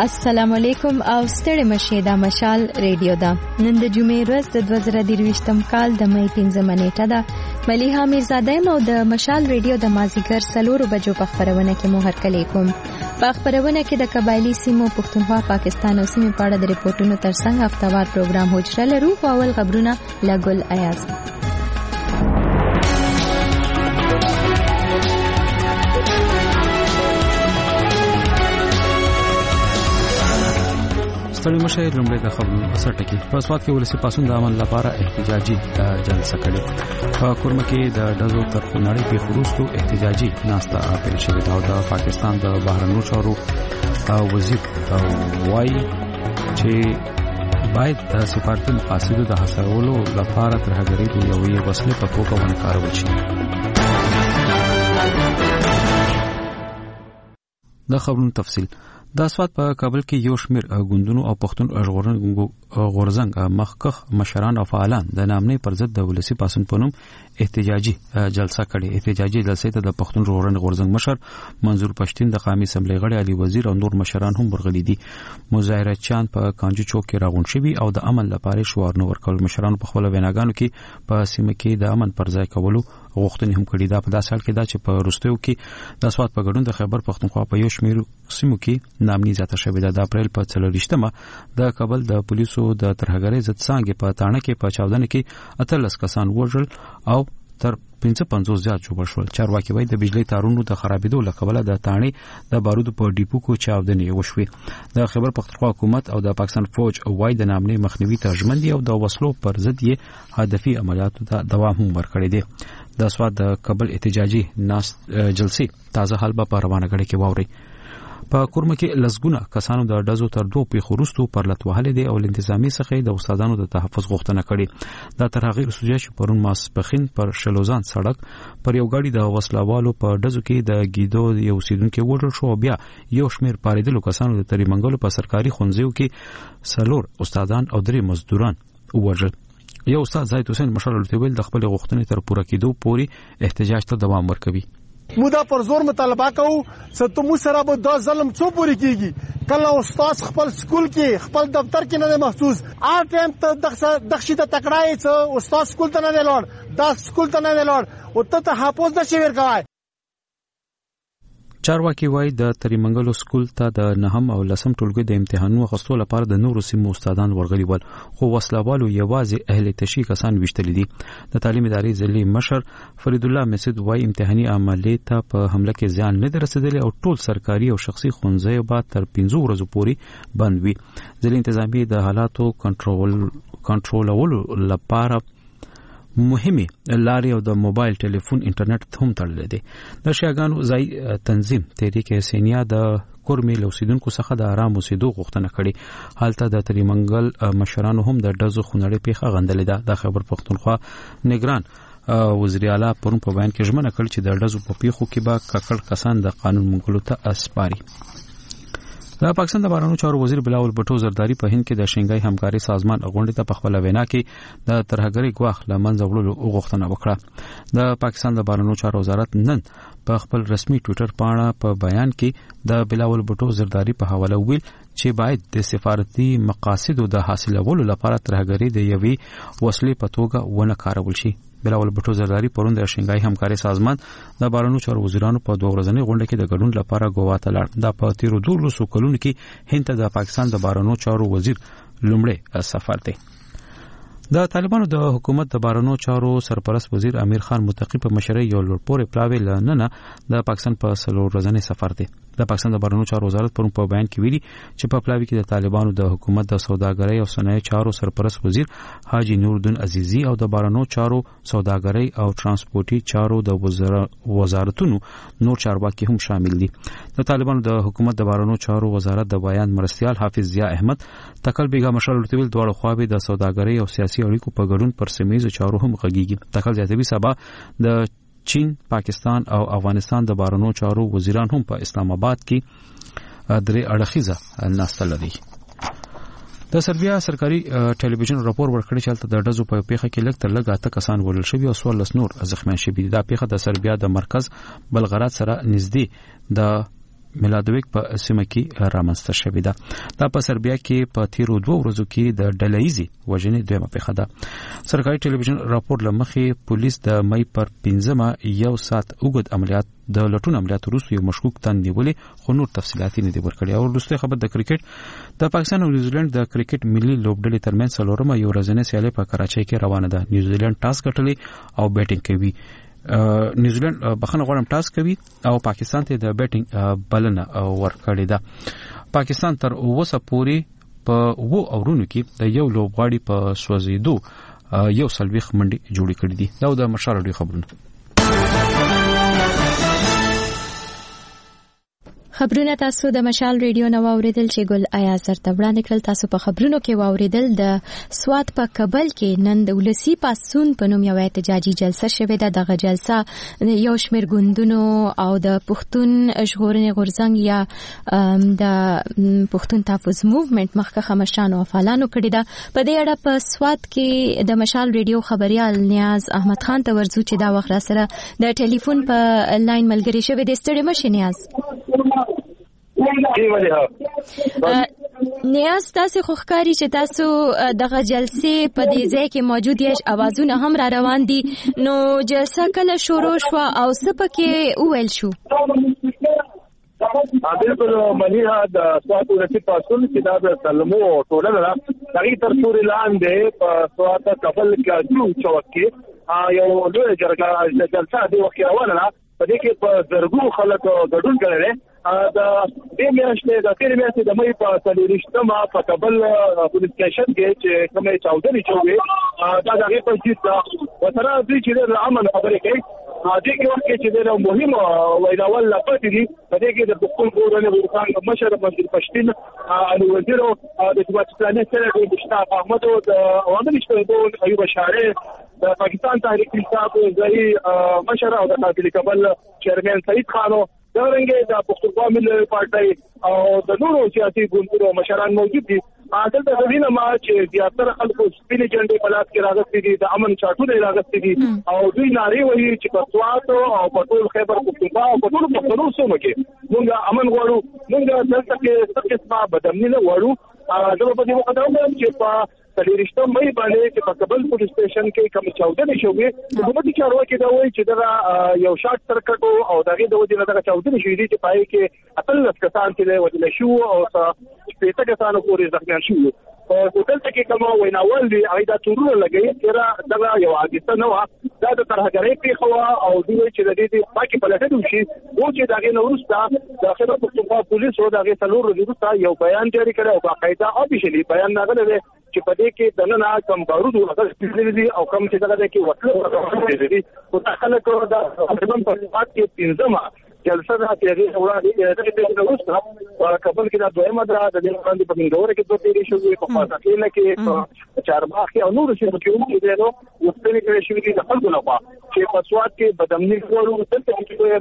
السلام علیکم او ستړي مشه دا مشال ریډیو دا نن د جمعې ورځ د 2023م کال د مې 15 نیټه ده. ملیحه میرزاده مو د مشال ریډیو د مازیګر 4 بجو په خبرونه کې مو هرکلی کوم. په خبرونه کې د قبایلی سیمو پښتونخوا پاکستان او سیمې په اړه د ریپورتونو ترڅنګ هفتهوار پروګرام هوجره لرو. په اول خبرونه لګل ایاز. ستړي مشه لومړی د خبرونو په سر ټکی. په سواد کې ولسی پاسون د عمل لپاره احتجاجي جلسه کړې. په کورمه کې د ډزو تر خونړۍ په خروستو احتجاجي ناسته پیل شوې ده. د پاکستان د بهرنیو چارو وزیر وايي چې باید د سفارتي مقاصدو د حاصلولو لپاره ترهګرۍ د یوې وسلې په توګه ونکارول شي. د خبرونو تفصیل. د اسواد په کابل کې یو شمېر ګوندونو او پښتون غورزنګ مخکخ مشران او فعالان د نامنې پر ضد د ولسی پاسون په نوم احتجاجي جلسه کړې. احتجاجي جلسې ته د پښتون غورزنګ مشر منظور پښتين د قومي اسمبلی غړي علي وزیر او نور مشران هم ورغلي دي. مظاهره چان په کانجو چوک کې راغون شوی او د امن لپاره شوار نو ورکول. مشران په خپل ویناګانو کې په سیمه کې د امن پر ځای کولو غوښتنې هم کړې ده. په داسې حال کې دا چې په روستیو کې د اسواد په ګډون د خیبر پښتونخوا په یو شمېر سیمو کې نامني زیاته شوې ده. د اپریل په 24مه د کابل د پولیسو د ترهګرۍ ضد څانګې په تاڼه کې په چاودنه کې 18 کسان وژل او تر 55 زیات جوړ شول. چارواکي وایي د بجلی تارونو د خرابېدو له کبله د تاڼې د بارودو په ډیپو کې چاودنې وشوې. د خیبر پښتونخوا حکومت او د پاکستان فوج وایي د نامنې مخنیوي ته ژمن دي او د وسلو پر ضد یې هدفي عملیاتو ته دوام هم ورکړی دی. د اسواد د کابل احتجاجي جلسې تازه حال په روانه غړي کې واوري. په کورمه کې لزګونه کسانو د ډزو تر 2 پیښو وروسته پر لټوهلې دي او انتظامی څخه د استادانو د تحفظ غوښتنه کړې. د ترغیر سوجا چې پرون ماسپخین پر شلوزان سړک پر یو غاډي د وسلوالو په ډزو کې د گیدو یو سیدونکو وژل شو. بیا یو شمیر پاریدلو کسانو د تری منګلو په سرکاري خونځیو کې 4 استادان او 3 مزدوران وژل. یو استاد زاید حسین مشال التویل د خپل غوښتنې تر پوره کېدو پورې احتجاج ته دوام ورکوي. مودا پر زور مطالبه کوو چې تاسو سره به دا ظلم څو پوری کیږي. کله استاد خپل سکول کې خپل دفتر کې نه محسوس آر ټیم ته دغشي ته تکړای چې استاد سکول ته نه لور دا سکول ته نه لور او ته حافظ د شویر کوي. چارواکي وایي د تریمنګلو سکول ته د 9 او 10 ټولګي د امتحانونو غوښتلو لپاره د نورو سیمو استادان ورغلي ول خو وسلوالو یوازې اهل تشی کسان وشتل دي. د تعلیم ادارې ځلې مشر فرید الله مسعود وایي امتحاني عملیه ته په حمله کې ځان نه درسېدل او ټول سرکاري او شخصي خونځې به تر 15 ورځې پورې بند وي. ځلې انتظامی د حالاتو کنټرولولو لپاره مهمه لارې او د موبایل ټلیفون انټرنیټ هم تړل دي. د شیاګانو ځای تنظیم تحریک حسینیه د کورمې لوسیدونکو څخه د آرام اوسېدو غوښتنه کړې. حالته د تریمنګل مشرانو هم د ډزو خونړې پیښه غندلې ده. د خیبر پښتونخوا نگران وزیر اعلی پرون په بیان کې ژمنه کړې چې د ډزو په پیښو کې به ککړ کسان د قانون منګولو ته اسپاري. د پاکستان د بهرنیو چارو وزیر بلاول بټو زرداری په هند کې د شنګای همکاري سازمان غونډې ته په خپل وینا کې د ترهګرۍ ګواښ لمنځه وړلو غوښتنه وکړه. د پاکستان د بهرنیو چارو وزارت نن په خپل رسمي ټوئیټر پاڼه په بیان کې د بلاول بټو زرداری په حواله ویل چې باید د سفارتي مقاصدو د حاصلولو لپاره ترهګرۍ د یوې وسلې په توګه ونه کارول شي. بلاول بټو زرداری پرون د شنګای همکاري سازمان د بهرنیو چارو وزیرانو په 2 ورځنۍ غونډه کې د ګډون لپاره ګوا ته لاړ. دا په 13 کلونو کې هند ته د پاکستان د بهرنیو چارو وزیر لومړی سفر دی. د طالبانو د حکومت د بهرنیو چارو سرپرست وزیر امیر خان متقی په مشرۍ یو لوړپوړی پلاوی لننه د پاکستان په 4 ورځنۍ سفر دی. د پاکستان د بهرنیو چارو وزارت پرون په بیان کې ویلي چې په پلاوی کې د طالبانو د حکومت د سوداګرۍ او صنایع چارو سرپرست وزیر حاجی نوردین عزیزی او د بهرنیو چارو سوداګرۍ او ترانسپورتي چارو د وزارتونو نور چارواکي هم شامل دي. د طالبانو د حکومت د بهرنیو چارو وزارت د بیان مرستيال حافظ ضیا احمد تکل بیګا مشال ورتویل دواړو خواوې د سوداګرۍ او سیاسي اړیکو په ګډون پر سیمه‌ییزو چارو هم غږیږي. تکل زیاتوي سبا د چین، پاکستان او افغانستان د بهرنیو چارو وزیران هم په اسلام آباد کې درې اړخیزه ناسته لري. د سربیا سرکاري ټلویزیون راپور ورکړی چې د ډزو په پیښه کې لږ تر لږه 8 کسان وژل شوي او 14 نور زخمیان شوي. دا پیښه د سربیا د مرکز بلغراد سره نږدې د میلادویک په سیمه کې رامنځته شوې ده. دا په سربیا کې په تیرو 2 ورځو کې د ډله‌ایزي وژنې دویمه پیښه ده. سرکاري ټلویزیون راپور لمخې پولیس د مې پر 15 یو سات اوږد عملیات د لټون عملیات وروسته یو مشکوک تن نیولې، خو نور تفصيلات نه دي ورکړي. او وروسته خبر د کرکټ د پاکستان او نیوزیلند د کرکټ ملي لوبډلې ترمنځ څلورمه یو ورځنۍ سیالي په کراچۍ کې روانه ده. نیوزیلند ټاس ګټلې او بیټینګ کوي. نیوزیلند بخنه غواړم ټاس کوي او پاکستان ته د بیټینګ بلنه ورکړې ده. پاکستان تر اوسه پورې په 2 اورونو کې د یو لوبغاړي په سوځېدو یو سلويخ منډي جوړې کړې دي. دا د مشال ډیو خبرونه. خبرونه تاسو د مشال ریډیو نو اوریدل چې ګل آیا سرته وړاندې کړل. تاسو په خبرونو کې واوریدل د سوات په کابل کې نن د ولسی پاسون په نوم یو احتجاجي جلسه شوې ده. دغه جلسه یو شمېر ګوندونو او د پښتون ژغورنې غورځنګ یا د پښتون تحفظ موومېنټ مخکښه مشرانو او فعالانو کړې ده. په دې اړه په سوات کې د مشال ریډیو خبريال نیاز احمد خان ته ورځو چې دا وخت را سره د ټلیفون په لاین ملګری شوی د ستړي مشه نیاز. نیاز تاسو خو ښکاری چې تاسو دغه جلسې په دې ځای کې موجود یې، اوازونه هم را روان دي. نو جلسه کله شروع شو او څه پکې وویل شو؟ بالکل مليها د سوات ولسی پاسون چې دا د سلمو ټولنه ده. دغه تر څوري لاندې په سوات کابل کې جوړ چوک کې یو لوی جرګه جلسه دی وکړه روانه. په دې کې په زرګونو خلک ګډون کړي. دا دې میاشتې د تیر میاشتې د مې په 30مه په کابل پولیس سټیشن کې چې کومه چاودنې شوې دا دغه په جیت وسره دوی چې د امن خبرې کوي. دې کې وخت چې د مهم ویډاول لپاره دي په دې کې د پښتون ژغورنې غورځنګ مشر منصور پښتين او وزیر د حکومت اسلامي سره د مشتاق احمد او د عوامي شورا ایوب شاعر د پاکستان تحریک انصاف ځای مشر او د قابل کابل چیرمن سعید خانو دا رنګه د پښتونخوا ملي پارټي او د نورو سیاسي ګوندونو مشران موجود دي. اصل د دې نه ما چې زیاتره خلکو سپینې جنډې په لاس کې راغستې دي، د امن چاټونه راغستې دي او دوی ناري وایي چې په سوات او په ټول خیبر پښتونخوا او په ټول پښتنو سیمو کې موږ امن غواړو. موږ دلته کې څه قسمه بدامني نه غواړو. دا په دې وخت چې په 30 مې باندې چې په کابل پولیس سټیشن کې کوم چاودنې شوې، حکومتي چارواکي دا وایي چې دا یو شارټ سرکټ او دغه د وجې نه دا چاودنې شوې دي چې پای کې اتل کسان چې وجل شو او سپېته کسانو پورې ځخمیان شو. او دلته کې کوم ویناول دي هغه دا تورونه لګي چې دا یو حادثه نه و، دا د ترهګرۍ پیښه او دوی چې د دې پاکي پلټنه وشي او چې دغه نورسته د خبر پښتونخوا پولیس او دغه څلور ورځې یو بیان جاری کړ او باقاعده افیشلی بیان نغله چې په دې کې دنه کم بارود وغږ دي او کم چې دغه کې وکړه دي او تخلق دا په پات کې 15 جلسه ده چې وړاندې د وروسته کابل کې د دویمه درا د دې باندې په منګور کې دوه تیری شوې په فاصله کې په چارباغ او نور شي چې کوم دي نو وستنې کړې شوې دي د خلکو لپاره چې په سواد کې بدامني ورو دلته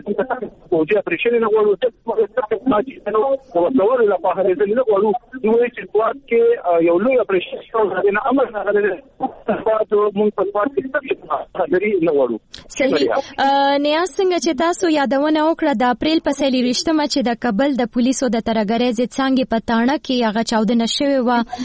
کې او چې پرېشن نه ورو څه ما چې نو او څور لپاره دې نه ورو دوی چې سواد کې یو لوی پرېشن شو نه امر نه غلې سواد مونږ په سواد کې درې نه ورو. صحیح. نیاز څنګه چې تاسو یادونه وکړه د اپریل په 23مه چې د کابل د پولیسو د ترهګرۍ ضد څنګه په تاڼه کې هغه چاودنه شوې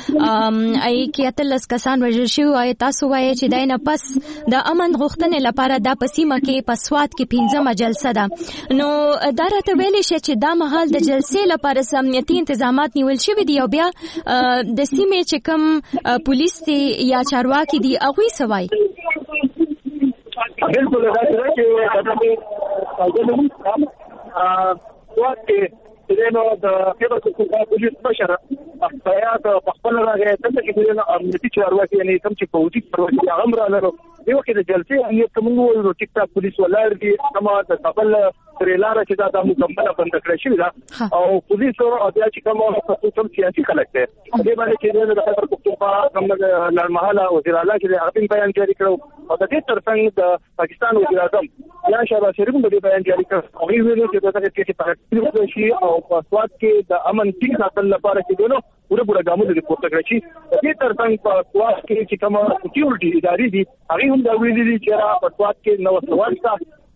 و ای کې اتلس کسان وژل شوي. تاسو وایي چې دای نه پس د امن غوښتنې لپاره د پسیمه کې په سواد کې 15مه جلسه ده. نو دا راته ویل شي چې دا مهال د جلسې لپاره امنیتي تنظیمات نیول شوي دي او بیا د سیمې چې کوم پولیس دي یا چارواکي دي هغه سوای. بالکل دا چې نو د خبر پښتونخوا پولیس مشر خپایات په خپل راغی ته چې د امنیتي چارواکي یعنی کوم چې پولیس چارواکي هغه راغلو یو کې د جلسې امنیت کومو ټیک ټاک پولیس ولر دي سما د کابل ترلاره چې دا مکمله بند کړی شوی دا او پولیس او بیا چې کوم سیاسي خلک دي دې باندې چې د خبر پښتونخوا کوم لړمحاله وزیر اعلی چې هغه بیان جاری کړو او د دې ترڅنګ د پاکستان وزیر اعظم یا شهباز شریف هم د بیان جاری کړ او ویلو چې دا کې پارټي شي او په سواد کې د امن ټینګ ساتل لپاره چې دونو پوره ګامونه د پورته کړی شي. دې ترڅنګ په سواد کې چې کوم سکیورټي ادارې دي هغه هم دا ویلي دي چې په سواد کې نو سواد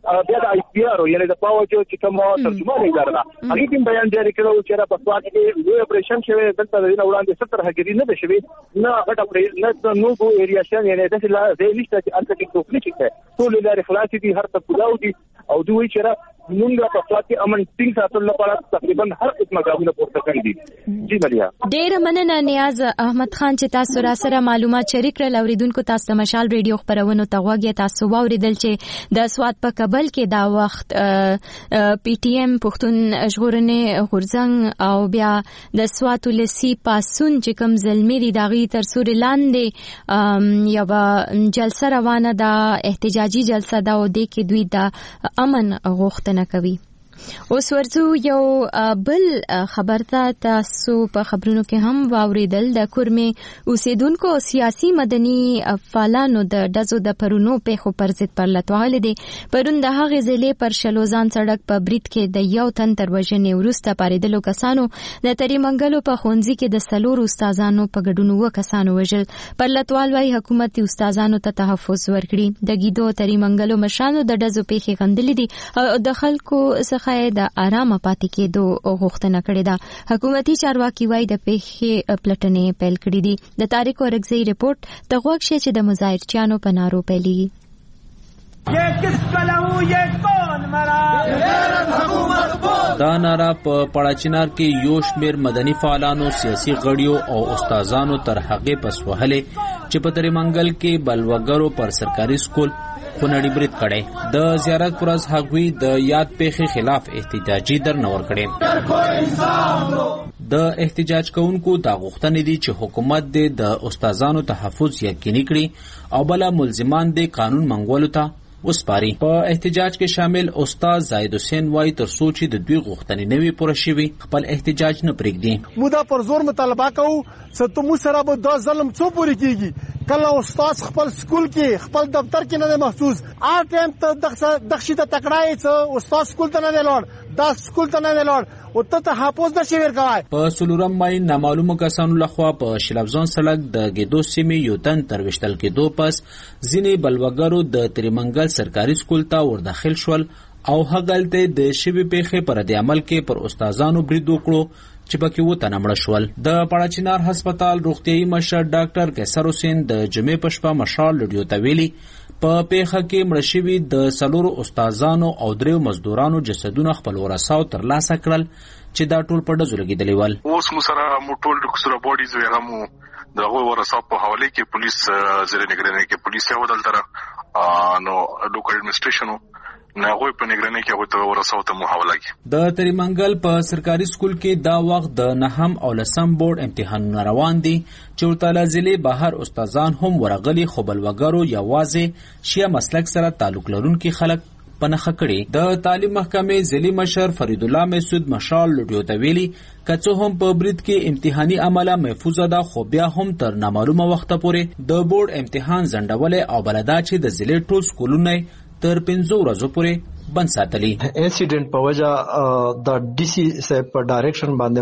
بیا د IPR یعنی د پاوجو چې کوم ترجمه اداره ده هغه کوم بیان جاری کړو چې په سواد کې لوی اپریشن شوی دلته د وړاندې 70 هګری نه ده شوی نه غټ نو بو ایریاشن یعنی د لا د لیسته چې انت کې ټوکلي چې ټول لري خلاصي دي هر څه کلاو دي او دوی چې موږ په سواد کې امن ټینګ ساتل لپاره تقریبا هر قسمه ګامونه پورته کړی دي. جی ملیا ډېر مننه نیاز احمد خان چې تاسو را سره معلومات شریک کړل. اوریدونکو تاسو مشال ریډیو خبرونه ته غوږی تاسو واوریدل چې د سواد په کابل کې دا وخت PTM پښتون ژغورنې غورځنګ او بیا د سواد ولسی پاسون چې کوم زلمی دي داغي تر سوري لاندې یو جلسه روانه ده احتجاجي جلسه ده او د کې دوی د امن غوښتنه کوي. اوس ورځو یو بل خبر تاسو په خبرونو کې هم واوریدل د کورمې اوسیدونکو سیاسي مدني فعالانو د دزو د پرونو په خو پر ضد پر لټواله دي پرون د هغه ضلع پر شلوزان سړک په برید کې د یو تن تر وژنې وروسته پاریدلو کسانو د تری منګلو په خونځي کې د سلور استادانو په ګډون و کسانو وژل. پر لټوال وايي حکومت استادانو ته تحفظ ورکړي. د گیدو تری منګلو مشانو د دزو په غندلې دي او د خلکو څخه د آرامه پاتې کېدو غوښتنه کړې ده. حکومتي چارواکي وايي د پیښې پلټنې پیل کړې دي. د طارق اورګزئی رپورت د غوښ شي چې د مظاهرچیانو په نارو پیلېږي. دا ناره په پړاچینار کې یو شمېر مدني فعالانو سیاسي غړیو او استادانو تر هغې پس وهلې چې په تری منګل کې بلوګرو پر سرکاري سکول خونړی برید کړي. د زیارت پر از هغوی د یاد پیښې خلاف احتجاجي درنور کړي. د احتجاج کوونکو دا غوښتنې دي چې حکومت د استادانو تحفظ یقیني کړي او بل ملزمان د قانون منګولو ته وسپاري. په احتجاج کې شامل استاد زاید حسین وايي تر څو چې د دوی غوښتنې نوي پوره شوي خپل احتجاج نه پرېږدي. موږ دا پر زور مطالبه کوو چې ته موږ سره به دا ظلم څو پورې کیږي. کله استاد خپل سکول کې خپل دفتر کې نه محسوس هر ټایم ته دغشي ته تکړای چې استاد سکول ته نه لوړ دا سکول ته نه لوړ او ته حافظ د شویر کوي. په سلورم مای نامعلومه کسانو لخوا په شلبزان سړک د گیدو سیمې یو تن تر وشتل کېدو پس ځینې بلوګرو د تریمنګل سرکاري سکول ته ورداخل شول او هغلته د شوی پیښې پر د عمل کې پر استادانو برید وکړو چې پکې و تنه مړه شول. د پړاچینار هسپتال روغتیايي مشر ډاکټر کیسر حسین د جمعې په شپه مشال لډیو ته ویلي په پیښه کې مړه شوي د سلورو استادانو او دریو مزدورانو جسدونه خپل ورثاو ترلاسه کړل چې دا ټول په ډزو لګېدلي ول. اوس مو سره مو ټول سره باډیز هم د هغوی ورثاو په حواله کې پولیس زیر نگرانۍ کې پولیس یو دلته نو لوکل ایڈمنسټریشن ناغوی په نگرانۍ کې هغوی ته ورثاو ته محواله کی. د تریمنګل په سرکاري سکول کې دا وخت د نهم او لسم بورډ امتحانونه روان دي چې ورته ضلع بهر استادان هم ورغلي خو بلوګرو یوازې شیعه مسلک سره تعلق لرونکي خلک په نښه کړي. د تعلیم محکمې ضلعي مشر فرید الله مسعود مشال لډیو ته ویلي که څه هم په برید کې امتحاني عمله محفوظه ده خو بیا هم تر نامعلومه وخته پورې د بورډ امتحان ځنډولی او بلدا چې د ضلع ټول سکولونه تر 5 ورځو پورې بند ساتلی. انسیډنټ په وجه د ډیسی صاحب په ډایریکشن باندې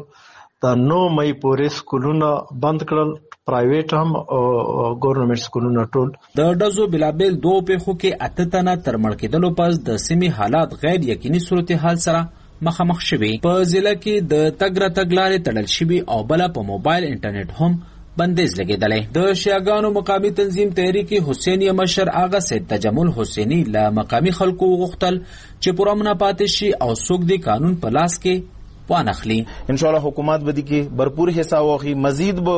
موږ د 9 مئی پورې سکولونه بند کړل، پرایویټ هم او ګورنمنت سکولونه ټول. د ډزو بلابل دوه پیښو کې 8 تنه تر مړ کېدلو پس د سیمې حالات غیر یقیني صورتحال سره مخامخ شوي. په ضلع کې د تګ راتګ لارې تړل شوي او بل په موبایل انټرنیټ هم بندیز لګېدلی. د شیعاګانو مقامي تنظیم تحریک حسینی مشر آغا سید تجمل حسینی له مقامي خلکو وغوښتل چې پوره امن پاتې شي او څوک د قانون په لاس کې وانخلي. ان شاء الله حکومت به دي کې भरपूर حصہ واخی، مزید به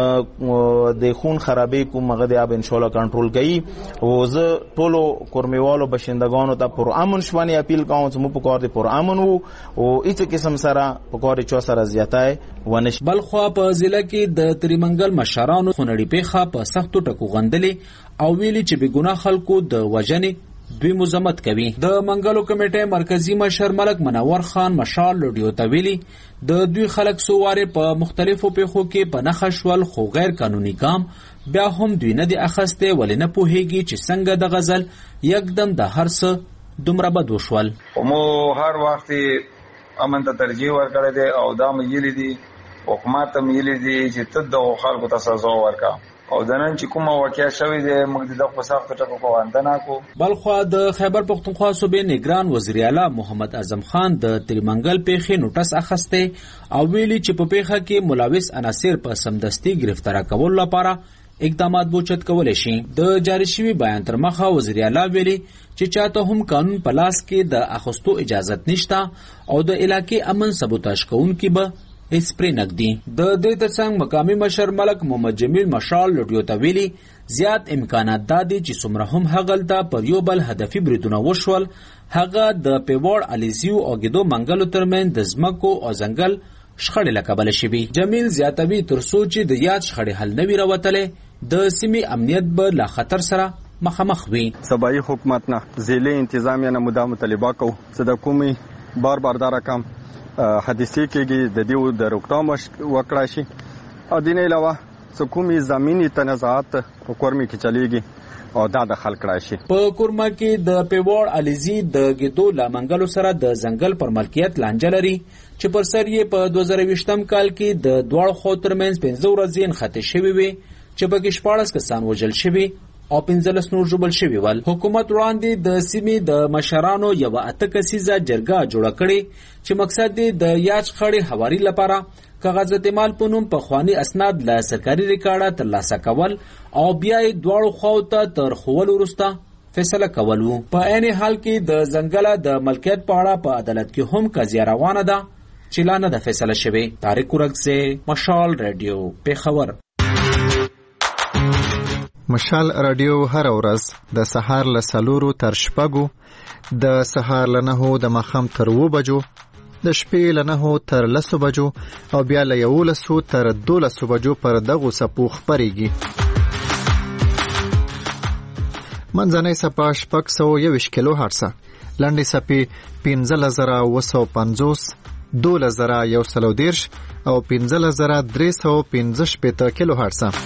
د خون خرابې کوم هغه د ان شاء الله کنټرول کوي. او زه ټولو کورمیوالو بشندگانو ته پر امن شوانی اپیل کوم چې مو په کار دي پر امن وو او هیڅ قسم سره په کار چا سره زیاتای ونش. بلخوا په ضلع کې د تریمنګل مشرانو خونړی پیښه په سختو ټکو غندلې او ویلي چې بې ګناه خلکو د وژنې دوی مزمت کوي. د منګلو کمیټې مرکزی مشر ملک منور خان مشال لډیو ته ویلي د دوی خلک سواره په مختلفو پیښو کې په نښه شول خو غیر قانوني ګام بیا هم دوی نه دي اخسته ولې نه پوهیږي چې څنګه د غزل یکدم د هر څه دومره بد وشول. مو هر وخت امن ته ترجیح ورکړی دی او دا مېلې دي حکومت ته مېلې دي چې ته د خلکو ته سزا ورکړه. او د نن چې کومه واقعیا شوې ده موږ د خصاص ټکو کو غندنه کو. بلخوا د خیبر پختونخوا صوبې نگران وزیر اعلی محمد اعظم خان د تریمنګل پیښې نوټس اخسته او ویلي چې په پیښه کې ملوث عناصر په سمدستي گرفتار کول لپاره اقدامات بوچت کولای شي. د جاری شوی بیان تر مخه وزیر اعلی ویلي چې چاته هم قانون په لاس کې د اخستو اجازه نشته او د علاقې امن سبوتاژ کوونکي به هیڅ پرې نګدي. د دې ترڅنګ مقامی مشر ملک محمد جمیل مشال لډیو ته ویلي زیات امکانات دادي چې څومره هم هغلته پر یو بل هدفي بریدونه وشول هغه د پیوړ الیزیو او ګدو منګلو ترمن د زمکو او ځنګل شخړې لکبل شوي. جمیل زیاتوي تر سوچ د یاد شخړې حل نوي راوتلې د سیمې امنیت به لا خطر سره مخامخ وي. صوبایي حکومت نه ضلعي انتظامیه نه مدام مطالبه کو چې د کومي بار دا رقم حادثه کېږي د دیو د روکتام وکړای شي او دین علاوه کومي زمینی تنازعات په کورمي کې چلیږي او دا د خلک راشي. په کورما کې د پیوړ الیزی د ګدو لامنګلو سره د ځنګل پر ملکیت لانجه لري چې پر سر یې په 2020م کال کې د دوړ خو ترمنځ 15 ورځې خطې شوي وي چې پکې 14 کسان وژل شوي او 15 نور ژوبل شوي ول. حکومت وړاندې د سیمې د مشرانو یو 8 کسیزه جرګه جوړه کړې چې مقصد د یاد خړې حواري لپاره کاغذ اعتماد په نوم په خواني اسناد له سرکاري ریکارډه ترلاسه کول او بیا یې دواړو خواو ته تر خول وروسته فیصله کول وو. په عین حال کې د ځنګل د ملکیت په اړه په عدالت کې هم قضیه روانه ده چې لا نه ده فیصله شوې. طارق ورکزه، مشال رادیو، پیښور. مشال رادیو هر ورځ د سهار له 4 تر 6 د سهار له 9 د ماښام تر 2 بجو د شپې له 9 تر 10 بجو او بیا له 11 تر 12 بجو پر دغه سپو خبريږي. منځنۍ سپا 621 کیلو هرتز، لنډي سپي 15950 12130 او 15315 کیلو هرتز.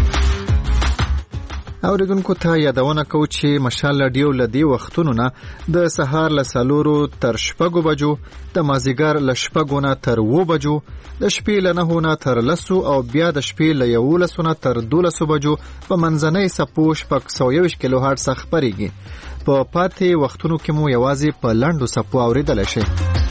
اوریدونکو ته یادونه کوو چې مشال رادیو لدی وختونو نه د سهار له 4 تر 6 بجو د مازیګر له 6 نه تر 2 بجو د شپې له 9 نه تر 10 او بیا د شپې له 11 نه تر 12 بجو په منځنۍ سپو 621 کیلو هرتز خبريږي. په پاتې وختونو کې مو یوازې په لنډو سپو اوریدل شي.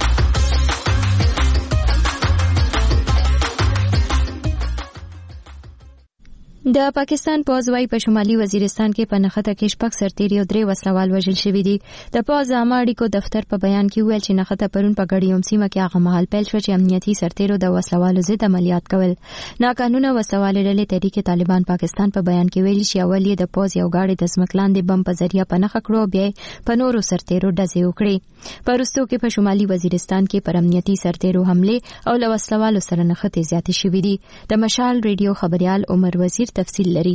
د پاکستان پوځ وايي په شمالي وزیرستان کې په نښته کې شپږ سرتیري او 3 وسلوال وژل شوي دي. د پوځ عامه اړیکو دفتر په بیان کې ویل چې نښته پرون په ګډیوم سیمه کې هغه مهال پیل شو چې امنیتي سرتیرو د وسلوالو ضد عملیات کول. ناقانونه وسلوال ډلې تحریک طالبان پاکستان په بیان کې ویلي چې اول یې د پوځ یو غاړي د ځمکلاندې بم په ذریعہ په نښه کړو بیا په نورو سرتیرو ډزې وکړې. په وروستو کې په شمالي وزیرستان کې پر امنیتي سرتیرو حمله او له وسلوالو سره نښتې زیاتې شوې دي. د مشال ریډیو خبريال عمر وزیر تفصیل لري.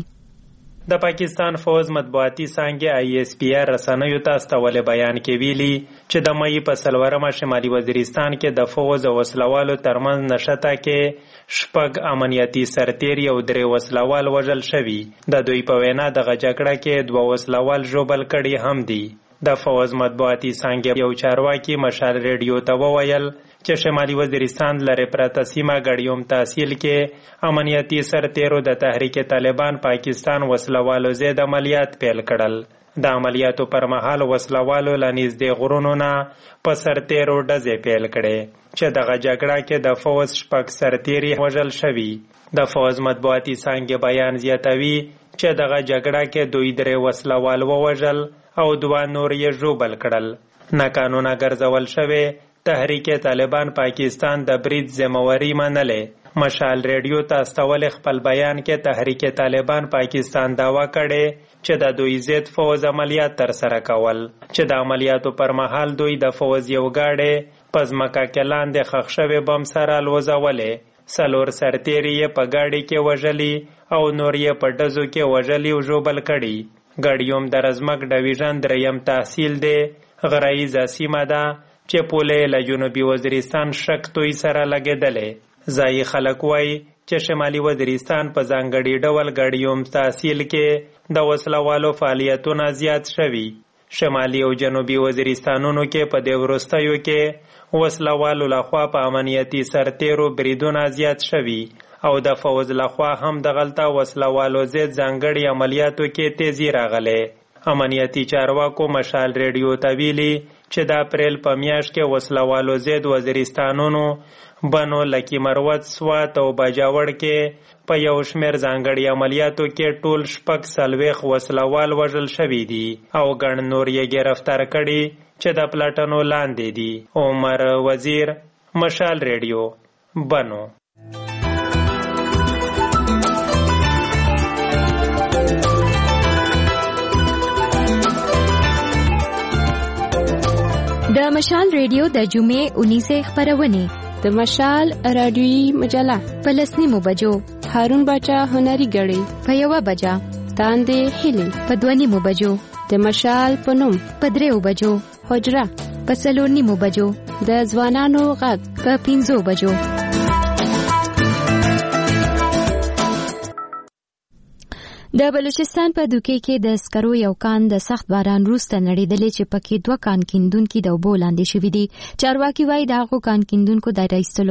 د پاکستان فوج مطبوعاتي څانګه ISPR رسنیو ته استول بیان کې ویلي چې د مې په سلورمه شمالي وزیرستان کې د فوج او وسلوالو ترمنځ نښته کې شپږ امنیتي سرتیري او 3 وسلوال وژل شوي. د دوی په وینا د غجګړه کې 2 وسلوال ژوبل کړي هم دي. د فوج مطبوعاتي څانګه یو چارواکي مشال ریډیو ته وویل چې شمالي وزیرستان لري پرته سیمه ګډیوم تحصیل کې امنیتي سرتیرو د تحریک طالبان پاکستان وسلوالو ضد عملیات پیل کړل. د عملیاتو پر مهال وسلوالو لنیزدې غرونو نه په سرتیرو ډزې پیل کړي چې دغه جګړه کې د فوج شپږ سرتیري وژل شوي. د فوج مطبوعاتي څانګې بیان زیاتوي چې دغه جګړه کې دوی 3 وسلوال ووژل او 2 نور یې ژوبل کړل. ناقانونه ګرځول شوی تحریک طالبان پاکستان د برید ذمہواری منلې. مشال ریډیو ته استول خپل بیان کې تحریک طالبان پاکستان داوا کړي چې د دوی ضد فوج عملیات تر سره کول چې د عملیاتو پر مهال دوی د فوج یو غاړي پزماکا کې لاندې خښ شوی بم سره لوځولې. 4 سرتیري په گاډي کې وژلي او نور یې په ډزو کې وژلي او ژوبل کړي. ګډیوم د رزمک ډویژن 3م تحصیل دی. غرایزه سیمه ده چې پولې له جنوبي وزیرستان شکتوی سره لګېدلې. ځایي خلک وایي چې شمالي وزیرستان په ځانګړي ډول ګډیوم تحصیل کې د وسلوالو فعالیتونه زیات شوي. شمالي او جنوبي وزیرستانونو کې په دې وروستیو کې وسلوالو لخوا په امنیتي سرتیرو بریدونه زیات شوي او د فوز لخوا هم د غلطه وسلوالو ضد ځانګړي عملیاتو کې تیزی راغلی. امنیتي چارواکو مشال ریډیو ته ویلي چې د اپریل په میاشت کې وسلوالو ضد وزیرستانونو بنو لکی مروت سوات او باجوړ کې په یو شمېر ځانګړي عملیاتو کې ټول 46 وسلوال وژل شوي دي او ګڼ نور یې ګرفتار کړي چې د پلاټونو لاندې دي. عمر وزیر، مشال ریډیو، بنو. د مشال ریډیو د جمعې 19 خبرونه، د مشال رادیویي مجله په 10 بجو، هارون باچا هنري غړي په 1 بجا، تاندې هلي په 2 بجو، د مشال په نوم په 3 بجو، حجره په 4 بجو، د ځوانانو غږ په 5 بجو. د بلوچستان په دوکې کې د سکرو یو کان د سخت باران وروسته نړیدلی چې پکې 2 کان کیندونکي د اوبو لاندې شوي دي. چارواکي وایي د هغو کان کیندونکو د رایستو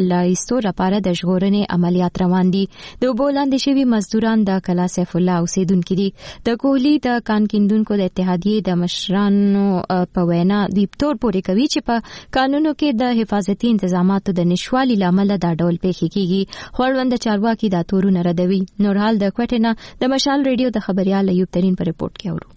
لپاره د ژغورنې عملیات روان دي. د اوبو لاندې شوي مزدوران د کلا سیف الله اوسیدونکي دي. د کوهلي د کان کیندونکو د اتحادیې د مشرانو په وینا دوی تور پورې کوي چې په قانونو کې د حفاظتي انتظاماتو د نشوالي لامل دا ډول پیښې کیږي. خوړوند چارواکي دا تورونه ردوي. نورحال د کوټې نه د مشال ریډیو د خبريال ایوب ترين په رپورت کې اورو.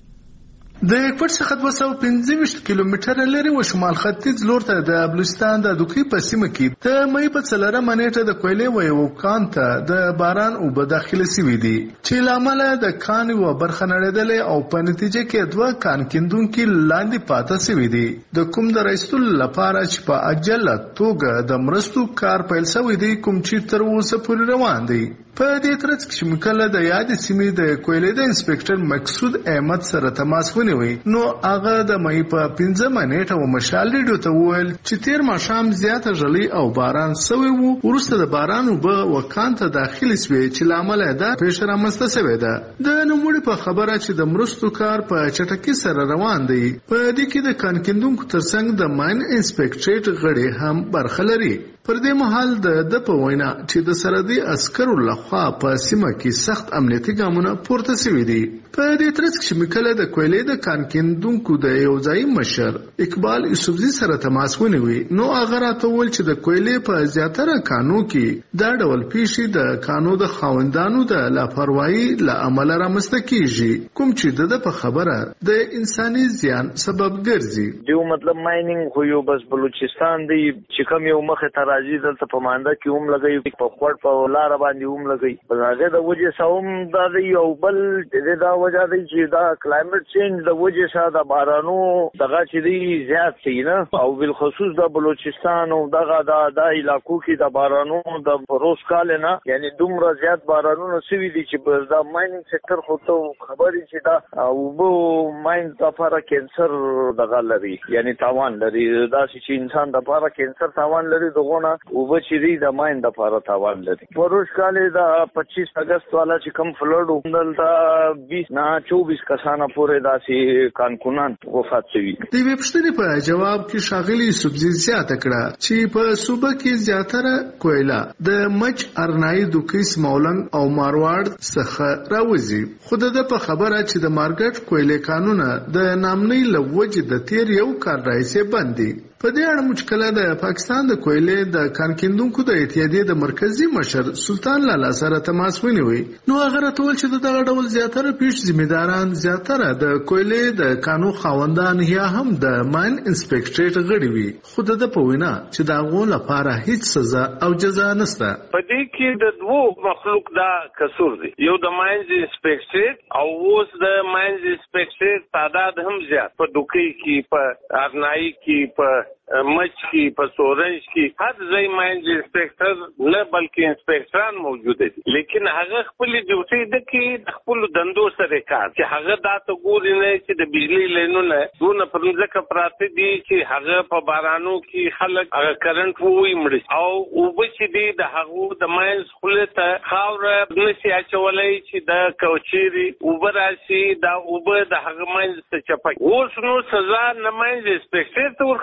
د کوټ څخه 225 کیلومتره لري و شمال ختیځ لور ته د بلوچستان د دوکې په سیمه کې د مې په څلره منېټه د کویلې و یو کان ته د باران او په داخله سوي دي چې لامل د کان و برخه نړیدلې او په نتیجه کې 2 کان کیندونکو لاندې پاتې سوي دي. د کوم د رئیسل لپاره چې په عجله توګه د مرستو کار پیل شوی دی کوم چې تر اوسه پورې روان دی. په دې ترڅ کې مکله د یاد سیمې د کویلې د انسپکټر مقصود احمد سره تماس ونیوي نو هغه د مې په 15 منېټه و مشال ریډیو ته وویل چې تیر ماښام زیاته ژلۍ او باران سوی وو. وروسته د باران وبه وکان ته داخلي سوی چې لامل دا پیښه رامنځته شوې ده. د نوموړي په خبره چې د مرستو کار په چټکۍ سره روان دی. په دې کې د کان کیندونکو ترڅنګ د ماین انسپکټریټ غړي هم برخه لري. پر دې مهال د په وینا چې د سرحدي عسکرو لخوا په سیمه کې سخت امنیتي ګامونه پورته شوي دي. په دې ترڅ کې مکله د کویلې د کان کیندونکو د یو ځای مشر اقبال یوسفزي سره تماس ونیوي نو هغه راته وویل چې د کویلې په زیاتره کانو کې دا ډول پیښې د کانو د خاوندانو د لاپروايي له امله رامنځته کیږي کوم چې د په خبره د انساني زیان سبب ګرځي. دیو مطلب ماینینګ خو یو بس بلوچستان دی چې کوم یو مخه ته راځي دلته په مانده کې هم لګي په خور په لار باندې هم لګي په هغه د وجه سوم دا یو بل دا وجه دی چې دا کلایمټ چینج د وجه سره د بارانو دغه چې دی زیات شي نه او بل خصوص د بلوچستان او دغه د علاقو کې د بارانو د روز کال نه یعنی دومره زیات بارانونه سوي دي چې د ماینینګ سېکټر خو ته خبرې چې دا او بو ماین لپاره کینسر دغه لري یعنی تاوان لري دا چې انسان لپاره کینسر تاوان لري دغه او بچی د ماین د لپاره تاوان لري. پروش کال د 25 اگست والا چې کم فلډ دلته 20 نه 24 کسانه پورې داسې کانکونان وفات شوي. د ویبشتري په جواب کې شاغلي سبزي زیاته کړه چې په صوبه کې زیاتره کویلا د مچ ارنای دوکیس مولنګ او مارواړ څخه راوځي. خود د په خبره چې د مارکټ کویلې قانون د نامنۍ لوجه د تیر یو کار راځي باندې په دې اړه مشکله د پاکستان د کویلې د کان کیندونکو د اتحادیې د مرکزی مشر سلطان لالا سره تماس ونیوي نو هغه راټول چې دغه ډول زیاتره پیش ذمہداران زیاتره د کویلې د قانون خاوندان یا هم د ماین انسپکټریټ غړي وي خو د په وینا چې دا غو لپاره هیڅ سزا او جزا نشته. په دې کې د دوه مخلوق دا قصور دي یو د ماین انسپکټریټ او اوس د ماین انسپکټریټ تعداد هم زیات په دوکې کې په ارنای کې په مچ کی په سورنج کی هر ځای ماینز انسپکټر نه بلکې انسپکټران موجود دي لیکن هغه خپل ډیوټي د کې خپل دندو سره کار چې هغه دا ته ګوري نه چې د بجلی لینونه دونه پرمځکه پراته دي چې هغه په بارانو کې خلک هغه کرنٹ وې مړ او وبچ دي د هغه د ماینز خلته خاور نشي اچولای چې د کوچيري وبراسي دا وب د هغه ماینز ته چپک اوس نو سزا نه ماینز انسپکټر ته ورکول کی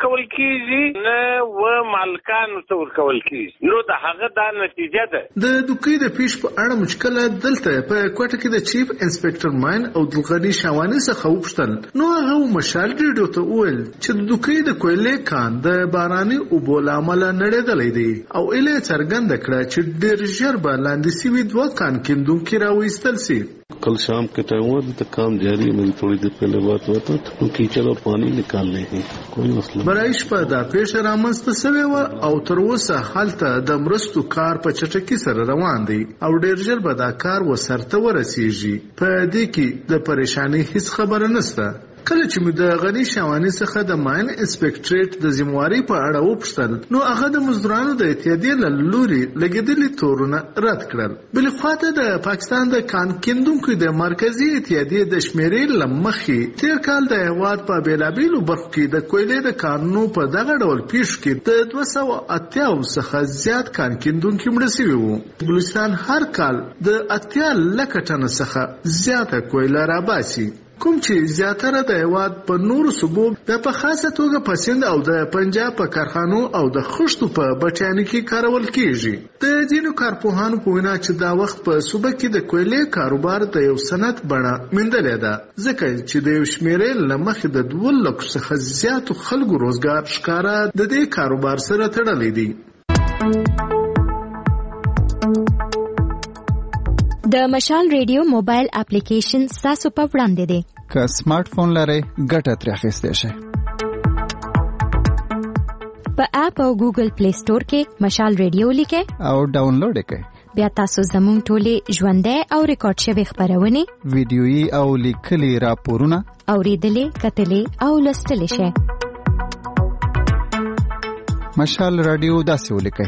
کیږي نه و مالکانو ته ورکول کیږي. نو د هغه دا نتیجه ده. د دوکۍ د پیش په اړه مشکله دلته په کوټه کې د چیف انسپکټر ماین او دلغني شاوانی څخه وپوښتل. نو هغه مشال ډیډو ته وویل چې د دوکۍ د کویلې کان د باراني اوبو له امله نړېدلی دی او ایله څرګنده کړه چې ډېر ژر به لاندې سوي 2 کان کیندونکي راویستل سي. कल शाम के टाइम हुआ अभी तक काम जारी है. मेरी थोड़ी देर पहले बात हुआ था तो कीचड़ और पानी निकालने हैं कोई मसला برایش په دا پیښه رامنځته شوې و او تر اوسه هلته د مرستو کار په چټکۍ سره روان دی او ډېر ژر به دا کار وسرته ورسیږي. په دې کې د پریشانی هیڅ خبره نشته. کله چې موږ د غنی شاوانی څخه د ماین انسپکټریټ د ذمہواری په اړه وپوښتل نو هغه د مزدورانو د اتحادیې له لوري لګیدلي تورونه رد کړل. بل خواته د پاکستان د کان کیندونکو د مرکزی اتحادیې د شمیرې لمخې تیر کال د هیواد په بیلابیلو برخو کې د کویلې د کانونو په دغه ډول پیښو کې د 280 څخه زیات کان کیندونکو مړه شوي وو. بلوچستان هر کال د 80 لکه ټن څخه زیاته کویله راباسي کوم چې زیاتره د هیواد په نورو صوبو د په خاصه توګه په سند او د پنجاب په کارخانو او د خښتو په بټیانو کې کارول کیږي. د ځینو کارپوهانو په وینا چې دا وخت په صوبه کې د کویلې کاروبار د یو صنعت بڼه موندلې ده ځکه چې د یو شمیرې له مخې د 2 لک څخه زیاتو خلکو روزګار ښکارا د دې کاروبار سره تړلی دی. د مشال ریډیو موبایل اپلیکیشن تاسو په وړاندې دی. که سمارټ فون لرئ ګټه ترې اخیستی شئ. په اپ او ګوګل پلی سٹور کې مشال ریډیو لیکئ او ډاونلوډ کړئ. بیا تاسو زموږ ټولې ژوندۍ او ریکارډ شوي خبرونه ویډیويي او لیکلي راپورونه اوریدلې کتلې او لوستلې شئ. مشال رادیو داسې ولیکئ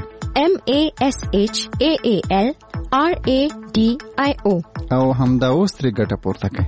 MASHAAL RADIO او همدا اوس ترې ګټه پورته کړئ.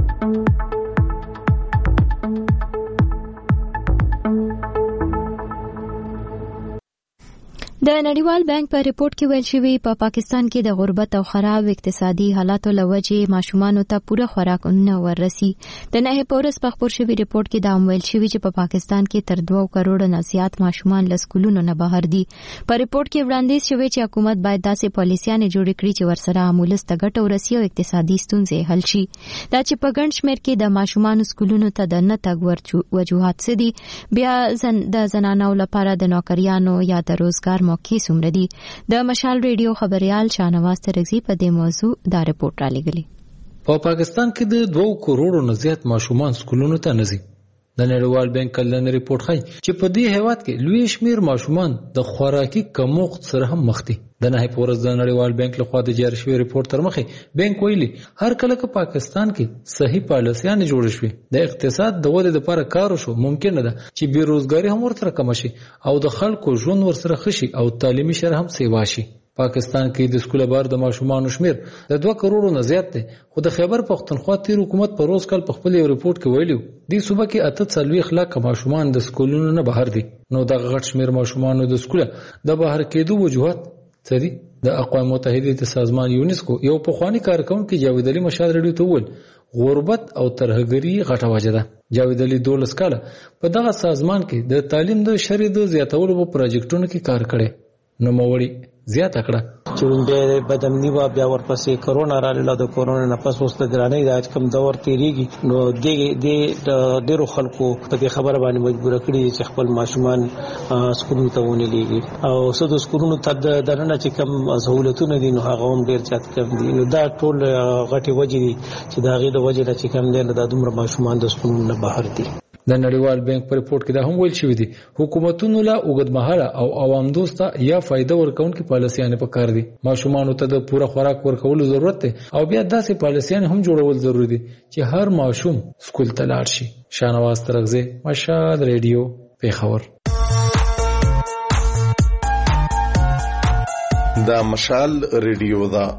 د نړیوال بانک په ریپورت کې ویل شوی په پاکستان کې د غربت او خراب اقتصادي حالاتو لوجې ماشومانو ته پوره خوراک نه ورسي. د نه پورس په خبر شوی ریپورت کې دا ویل شوی چې په پاکستان کې تر 2 کروڑ نه زیات ماشومان له سکولونو نه بهر دي. په ریپورت کې وړاندیز شوی چې حکومت باید داسې پالیسیانه جوړ کړي چې ورسره عمولس ته ګټه ورسي او اقتصادي ستونزې حل شي. دا چې په ګڼ شمېر کې د ماشومان سکولونو ته د نه تګ وجوهات څه دي، بیا د زنانو لپاره د نوکریانو یا د روزګار موقع څومره دي. د مشال ریډیو خبريال شاهنواز ترغزی په دې موضوع دا رپورټ را لګلی. په پاکستان کې د 2 کروڑو نه زیات ماشومان سکولونو ته نه ځي. د نړیوال بانک کلن ریپورت ښيي چې په دې هیواد کې لوی شمیر ماشومان د خوراکي کمښت سره هم مخ دي. د نه پورز د نړیوال بانک لخوا د جاری شوی ریپورت تر مخه بانک ویلي هر کله چې پاکستان کې صحیح پالیسیانه جوړ شوي د اقتصاد د ودې لپاره کار وشو، ممکن ده چې بیروزګاری هم ورسره کم شي او د خلکو ژوند ورسره ښه شي او تعلیمي شرح هم سیوا شي. پاکستان کې د سکول بار د ماشومان شمیر د 2 کروڑو نه زیات دی. خو د خیبر پختونخوا تیر حکومت په روز کال په خپل یو ریپورت کې ویلو د صوبه کې 48 لک ماشومان د سکولونو نه بهر دي. نو د غټ شمیر ماشومان د سکول د بهر کېدو وجوهات څه دي؟ د اقوام متحده د سازمان یونسکو یو پخوانی کارکونکو جاوید علي مشال ریډیو ته وویل غربت او ترهګری غټه وجه ده. جاوید علي 12 کاله په دغه سازمان کې د تعلیم د شری د زیاتولو په پروجیکټونو کې کار کړی. نو موړي زیاته کړه چې به بدامنی وا بیا ورپسې کرونا رااله د کرونا نه پس اوس د ګرانۍ د کم دور تیریږي. نو د ډیرو خلکو په دې خبره باندې مجبور کړي چې خپل ماشومان سکولونو ته ونه لیږي او سود سکولونو ته د نه چې کم سہولتونه دي نو هغه هم ډیر زیات کم دي. نو دا ټول غټي وجې دي چې دا غي د وجې چې کم دي د دومره ماشومان د سکولونو نه بهر دي. د نړیوال بانک په ریپورت کې دا هم ویل شوی دی حکومتونو لا اوږدمهاله او عوام دوسته یا فائدہ ورکوونکي پالیسیانه پکار دي. ماشومانو ته د پوره خوراک ورکولو ضرورت دی او بیا داسې پالیسیانه هم جوړول ضروری دي چې هر ماشوم سکول ته لاړ شي. شاهنواز ترغزی، مشال ریډیو، پیښور. دا مشال ریډیو دا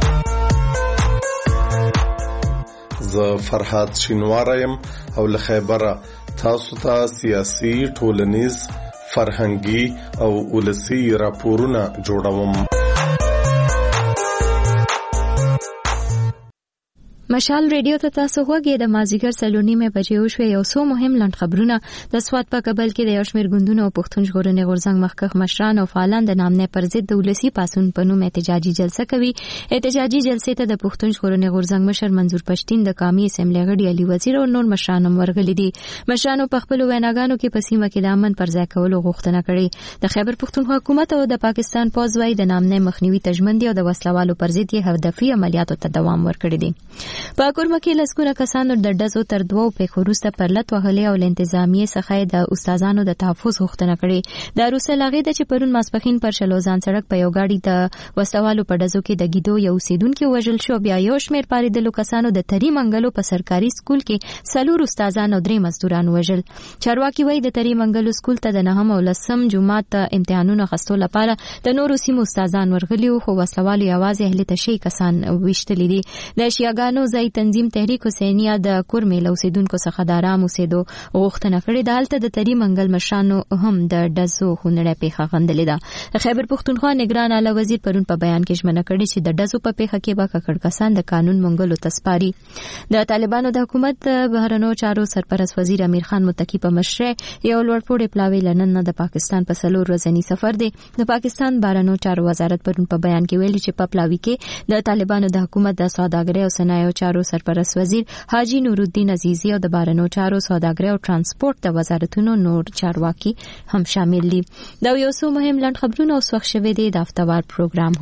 زه فرحات شینوارم او له خیبره تاسو ته سیاسي، ټولنیز، فرهنګي او ولسی راپورونه جوړوم. مشال ریډیو ته تاسو غوږی د مازیګر 4:30 بجې وشو. یو څو مهم لنډ خبرونه. د سوات په کابل کې د یو شمېر ګوندونو او پښتون ژغورنې غورځنګ مخکښ مشران او فعالان د نامنې پر ضد د ولسي پاڅون په نوم احتجاجي جلسه کوي. احتجاجي جلسې ته د پښتون ژغورنې غورځنګ مشر منظور پښتين، د قومي اسمبلی غړي علي وزیر او نور مشران هم ورغلي دي. مشرانو په خپل ویناګانو کې په سیمه کې د امن پر ځای کولو غوښتنه کړې. د خیبر پښتونخوا حکومت او د پاکستان پوځ وايي د نامنې مخنیوي تجمندي او د وسلوالو پر ضد یې هدفي عملیاتو ته دوام ورکړی دی. په کورمه کې لسګونه کسانو د ډزو تر 2 پیښو وروسته پر لټ وهلې او انتظامیې څخه د استادانو د تحفظ غوښتنه کړې. د روسه لاغې د چې پرون ماسپخین پر شلوزان سړک په یو گاډي د وسوالو په ډزو کې د ګیدو یو اوسیدونکو وژل شو. بیا یو شمېر پاریدلو کسانو د تری منګلو په سرکاري سکول کې 4 استادان او 3 مزدوران وژل. چارواکي وایي د تری منګلو سکول ته د 9 او 10 جمعات ته امتحانونه اخیستو لپاره د نورو سیمو استادان ورغلي وو، خو وسوالو یوازې اهل تشیع کسان وشتلي دي. د شیعاګانو ځای تنظیم تحریک حسینیه د کورمې له اوسیدونکو څخه د آرام اوسېدو غوښتنه کړې ده. هلته د تری منګل مشرانو هم د ډزو خونړۍ پیښه غندلې ده. د خیبر پښتونخوا نگران اعلی وزیر پرون په بیان کې ژمنه کړې چې د ډزو په پیښه کې به ککړ کسان د قانون منګلو ته سپاري. د طالبانو د حکومت د بهرنیو چارو سرپرست وزیر امیر خان متقی په مشرۍ یو لوړپوړی پلاوی لنن د پاکستان په 4 ورځنی سفر دی. د پاکستان بهرنیو چارو وزارت پرون په بیان کې ویلي چې په پلاوی کې د طالبانو د حکومت د سوداګرۍ او صنایعو چارو سرپرست وزیر حاجی نورالدین عزیزی او د بهرنیو چارو سوداګرۍ او ترانسپورت د وزارتونو نور چارواکي هم شامل دي. دا یو څو مهم لنډ خبرونه اوس وخت شوه دي. د هفتهوار پروګرام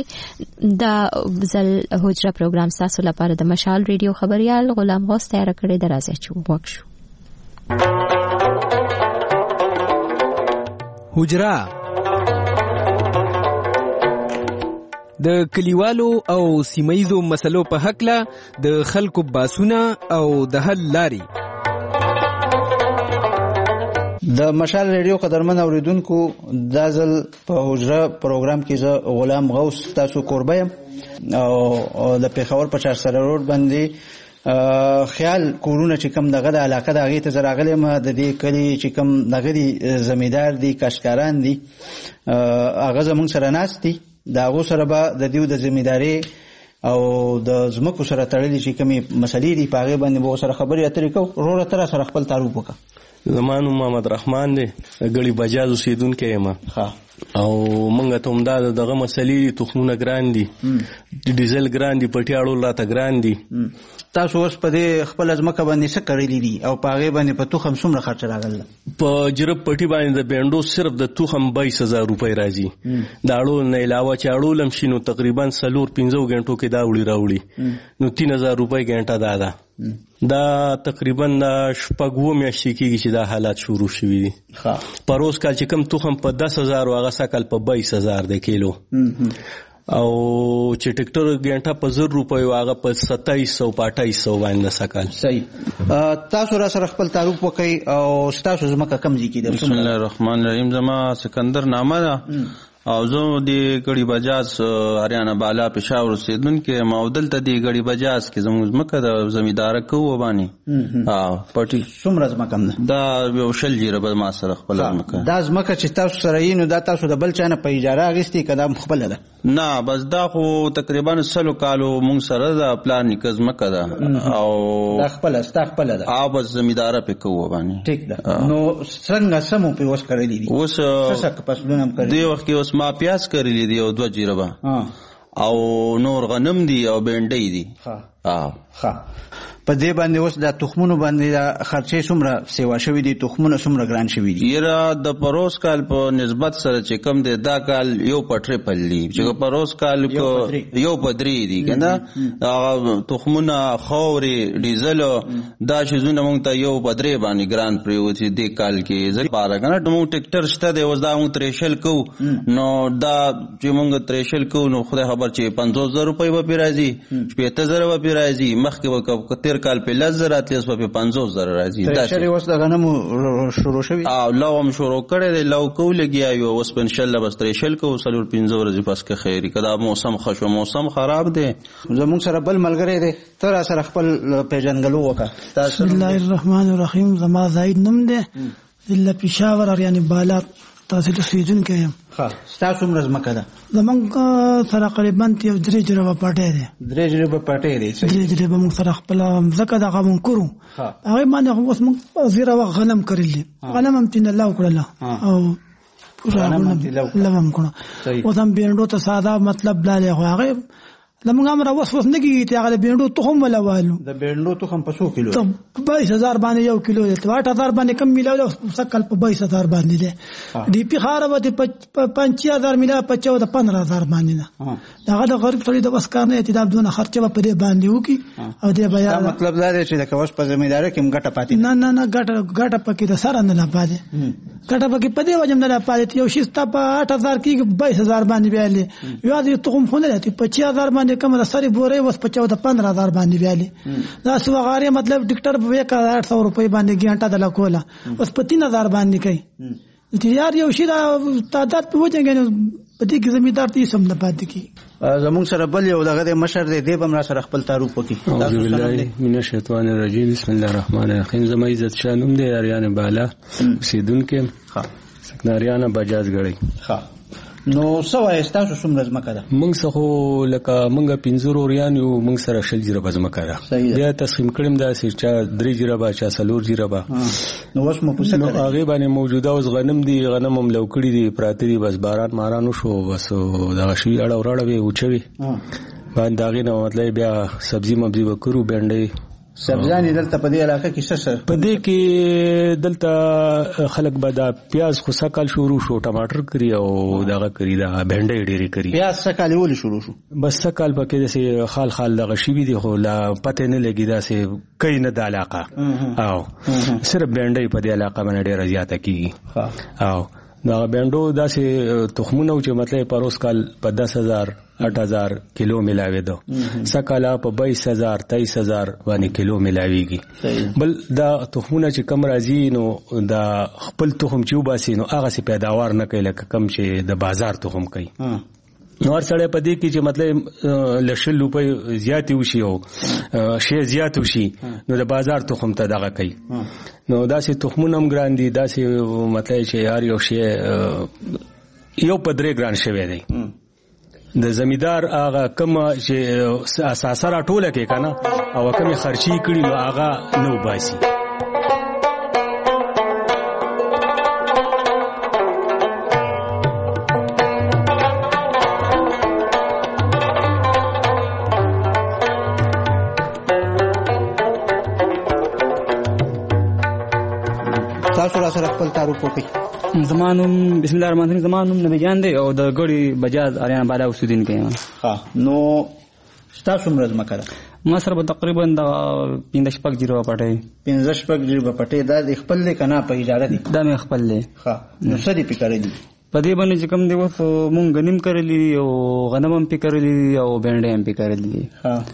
د زل حجره پروګرام تاسو لپاره د مشال ریډیو خبريال غلام غوث تیار کړی. درازه چو وښو حجره د کلیوالو او سیمایزو مسلو په حق له د خلکو باسونه او د حل لاري. د مشال ریډیو قدرمن اوریدونکو د ځل په حجره پروګرام کې زه غلام غوث تاسو کوربه يم او د پیښور په 4 روډ باندې خیال کورونه چې کم دغه د علاقه د هغې ته زه راغلی یم. د دې کلي چې کم دغه دي زمیندار دي کاشکاران دي هغه زموږ سره ناست دي. د هغو سره به د دیو د زمینداري او د ځمکو سره تړلي چې کومې مسلې دي په هغې باندې به ورسره خبرې اترې کوو. وروره ته راسره خپل تعارف وکړه. زما نوم محمد رحمان دی، ګړي بجاز اوسېدونکی یم او موږ ته همدا دغه مسلې دي. تخمونه ګران دي، ډیزل ګران دي، پټیاړو راته ګران دي. تاسو اوس په دې خپله ځمکه باندې څه کړلي دي او په هغې باندې په تخم څومره خرچه راغله؟ په جرب پټي باندې د بینډو صرف د تخم 22,000 روپۍ راځي. د اړول نه علاوه چې اړول هم شي نو تقریبا 4-5 غنټو کې دا وړي راوړي نو 3,000 روپۍ غنټه دا ده. دا تقریبا 6 میاشتې کېږي چې دا حالات شروع شوي دي. په روز کال چې کوم تخم په 10,000 او هغه سږ کال په 22,000 دی کیلو او چې ټیکټر غنټه په 1,000 روپۍ هغه په 2700 په 2800 باندې سکل. صحیح. تاسو را سره خپل تعارف وکړئ او تاسو زمکه کم ځای کې ده؟ بسم الله الرحمن الرحیم. زما سکندر نامه ده او زه د ګړي بجاز هریانه بالا پېښور اوسېدونکی یم او دلته د ګړي بجاز کې زموږ ځمکه د زمینداره کوو باندې پټي. څومره ځمکه ده؟ دا یو 20 جیره به ما سره خپله ځمکه. دا ځمکه چې تاسو سره یې نو دا تاسو د بل چا نه په اجاره اخیستې که دا خپله ده؟ نه بس دا خو تقریبا 100 کالو مونږ سره د پلان نیکه ځمکه ده او دا خپله ستا خپله ده بس زمینداره پې کوو باندې. ټیک ده. نو څنګه څه مو پې اوس کړلي دي؟ اوس دې وخت کې اوس ما پیاز کرلی دی او 2 جیربه او نور غنم دی او بینډۍ دی. په دې باندې اوس د تخمونو باندې خرچې څومره سیوا شوي دي؟ تخمونه څومره ګران شوي دي؟ یره د پروس کال په نسبت سره چې کم دی دا کال یو په ټریپل دی چې پروس کال یو په 3 دی کنه. تخمونه خاورې ډیزل دا شیزونه مونږ ته یو په 3 باندې ګران پریوتی دی کال کې. زه پاره کنه مونږ ټریکټر شته دی اوس دا مونږ تریشل کو نو دا چې مونږ تریشل کو نو خدای خبر چې 50,000 روپۍ به پی راځي 70,000 به پی راځي. مخکې تیر کال په 10,000 اتلیس په 50,000 راځي. دا چې اوس د غنمو شروع شوی لو هم شروع کړی دی. لو کو لګیا یو اوس په انشاءالله بس تریشل کو 4-5 ورځې پس که خیري کدا موسم خشو موسم خراب دی. زموږ سره بل ملګری دی ته را سره خپل پیژنګلو وکړه. بسم الله الرحمن الرحیم. زما زاید نوم دی ضلع پېښور یعنی بالا تحصیل اوسیدونکی یم. ستاسو څومره ځمکه ده؟ زمونږ سره قریبا یو 3 جریبه پټی دی. 3 جریبه پټی دی. 3 جریبه موږ سره خپله ځمکه دغه موږ کړو. هغې باندې اوس موږ زیره وخت غنم کرل دي. غنم هم تېنه لو کړله او لو هم کړه. اوس هم بینډو ته ساده مطلب لالی خو هغې زمونږ هم را وس نه کېږي چې هغه د بینډو تخم ولوالو. د بینډو تخم په څو کیلو؟ 22,000 باندې 1 کیلو دی. 8,000 باندې کم میلاو سکل په 22,000 باندې دی. ډي پی خاره به 5,000 میلا 15,000 باندې ده. هغه د غریب سړي د بس کار نه دی. دا دونه خرچه به په دې باندې وکړي او دې بیا مطلب دا دی چې د کوس په ځمېداري کې هم ګټه پاتې نه ګټه پکې د سره نه پاتې. ګټه پکې په دې وجه نه پاتې. یو شي ستا په 8,000 کې 22,000 باندې بیالي یو د تخم خو نه دی. 25,000 باندې کم د سری بورې وس 14-15,000 باندې بیالي. دا سوغاري مطلب ډاکټر په 1,800 روپۍ باندې ګانټه د لکوله اوس په 3,000 باندې کوي. چې یار یو شي دا تعداد په وجه کې په دې کې زمیندار ته سم نه پاتې کی. زموږ سره بل یو دغه مشر دی به مرا سره خپل تعارف وکړي. اعوذ بالله من الشیطان الرجیم. بسم الله الرحمن الرحیم. زما عزت شانوم دی اریان بالا اوسیدونکو سکناریانه بجاج غړي. نو سوای تاسو څومره ځمکه ده؟ موږ څخه لکه موږ 15 اوریان یو. موږ سره 6 جریبه ځمکه ده. بیا تقسیم کړم دا چې 3 جریبه چا 4 جریبه. نو اوس مو پوسه نو هغه باندې موجوده اوس غنم دي. غنم هم لو کړی دي پراته دي. بس باران مارانو شو بس دا شی اړه وراړه وي اوچوي باندې داغه نو مطلب بیا سبزی مبزی وکړو بنډي سبزیان دلته په دې علاقه کې څه په دې کې دلته خلک به دا پیاز خو سکل شروع شو ټماټر کری او دغه کری دا بنډي ډېری کری. پیاز سکل ول شروع شو بس سکل پکې دسه خال دغه شی وی دي خو لا پته نه لګی دا سه کین نه د علاقه او صرف بنډي په دې علاقه باندې ډېر زیاته کیږي. او دا بنډو داسې تخمونه چې مطلب پروس کال په 10,000 8,000 کیلو ملاوي دو. سکالا په 22,000 23,000 باندې کیلو ملاويږي. بل دا تخمونه چې کم راځي نو دا خپل تخم چې وباسي نو هغه سي پیداوار نه کوي لکه کم چې د بازار تخم کوي. نو هر سړی په دې کې چې مطلب لشل روپۍ زیات وشي او شی زیات وشي نو د بازار تخم ته دغه کوي. نو داسې تخمونه هم ګران دي. داسې مطلب چې یار یو شی یو په 3 ګران شوی دی. د زمیدار هغه کوم چې اساسا راټوله کې کنه او کوم خرچي کړي نو هغه نو باسي. تاسو را سره خپل تعارف وکړئ. زمانوم بسم الله الرحمن الرحیم. زمانوم نبی جان دی او د ګړی بجاج اریان بالا اوسیدونکی یم. نو تاسو څومره ځمکه ده؟ ما سره تقریبا د 15 جریبه پټی. 15 جریبه پټی دا د خپل دی کنه په اجاره دی؟ دا مې خپل دی. نو څه دی پکړی دی؟ په دې باندې چې کوم دی اوس مونږ غنیم کړلی او غنم هم پکړلی او بنډي هم پکړلی.